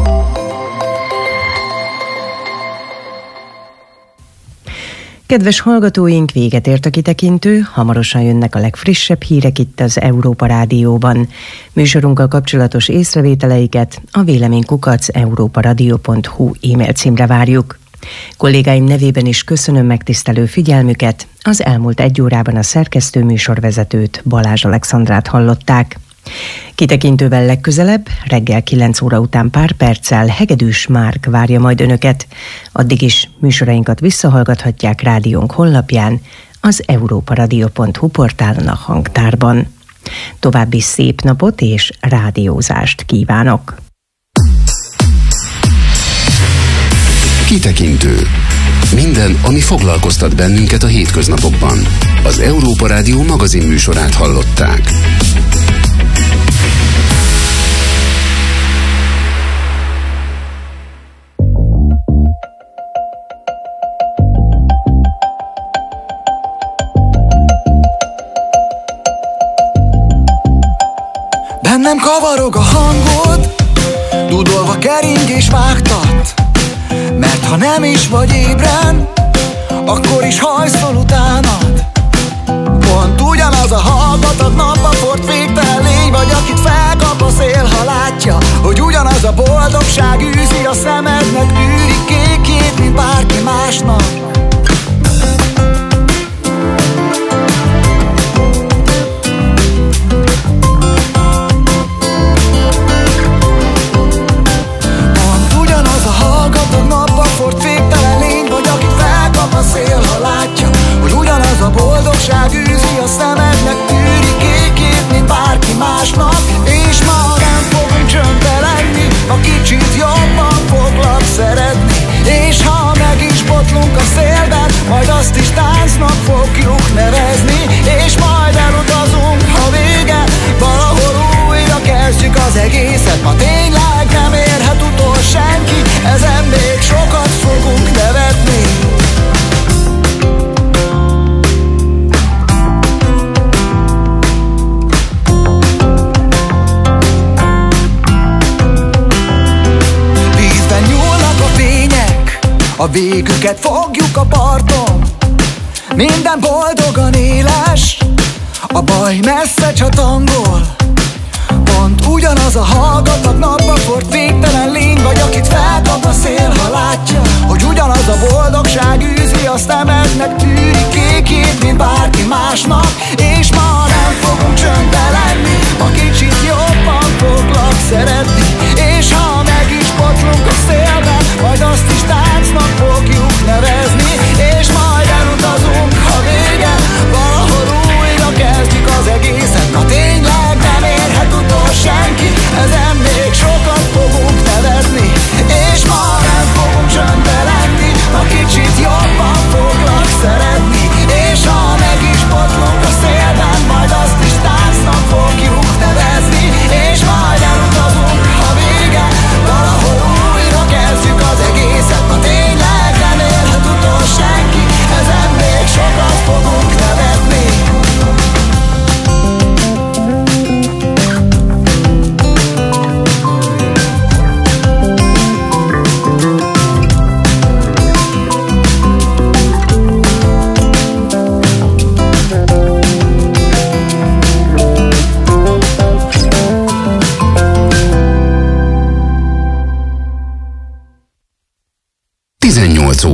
Kedves hallgatóink, véget ért a kitekintő, hamarosan jönnek a legfrissebb hírek itt az Európa Rádióban. Műsorunkkal kapcsolatos észrevételeiket a véleménykukac európaradio pont hu e-mail címre várjuk. Kollégáim nevében is köszönöm megtisztelő figyelmüket, az elmúlt egy órában a szerkesztő műsorvezetőt, Balázs Alexandrát hallották. Kitekintővel legközelebb, reggel kilenc óra után pár perccel Hegedűs Márk várja majd önöket. Addig is műsorainkat visszahallgathatják rádiónk honlapján, az európaradio pont hu portálon a hangtárban. További szép napot és rádiózást kívánok! Kitekintő. Minden, ami foglalkoztat bennünket a hétköznapokban. Az Európa Rádió magazin műsorát hallották. Bennem kavarog a hangod, dudolva kering és vágtat. Mert ha nem is vagy ébren, akkor is hajszol utánad. Pont ugyanaz a hallgatag napba fort végtelen lény vagy, akit felkap a szél, ha látja, hogy ugyanaz a boldogság űzi a szemednek űri kékét, mint bárki másnak. Az a boldogság űzi a szemednek tűri kékét, mint bárki másnak. És ma nem fogunk csöndbe lenni, ha kicsit jobban foglak szeretni. És ha meg is botlunk a szélben, majd azt is táncnak fogjuk nevezni. És majd elutazunk, ha vége, valahol újra kezdjük az egészet. Ma tényleg nem érhet utol senki, ezen még sokat fogunk nevetni. A végüket fogjuk a parton, minden boldogan éles, a baj messze csatangol. Pont ugyanaz a hallgatag napba fort végtelen lény vagy, akit felkap a szél, ha látja, hogy ugyanaz a boldogság űzi a szemednek tűri kékét, mint bárki másnak. És ma nem fogunk csöndbe lenni, ha kicsit jobban foglak szeretni. És ha meg is botlunk a szélben, majd azt is táncnak fogjuk nevezni. És majd elutazunk, ha vége, valahol újra kezdjük az egészet. Ha tényleg nem érhet utol senki, ezen még sokat fogunk nevetni. És ma nem fogunk csöndbe lenni, ha kicsit jobban foglak szeretni. És ha meg is botlunk a szélben, majd azt is táncnak fogjuk nevezni. És majd elutazunk, tizennyolc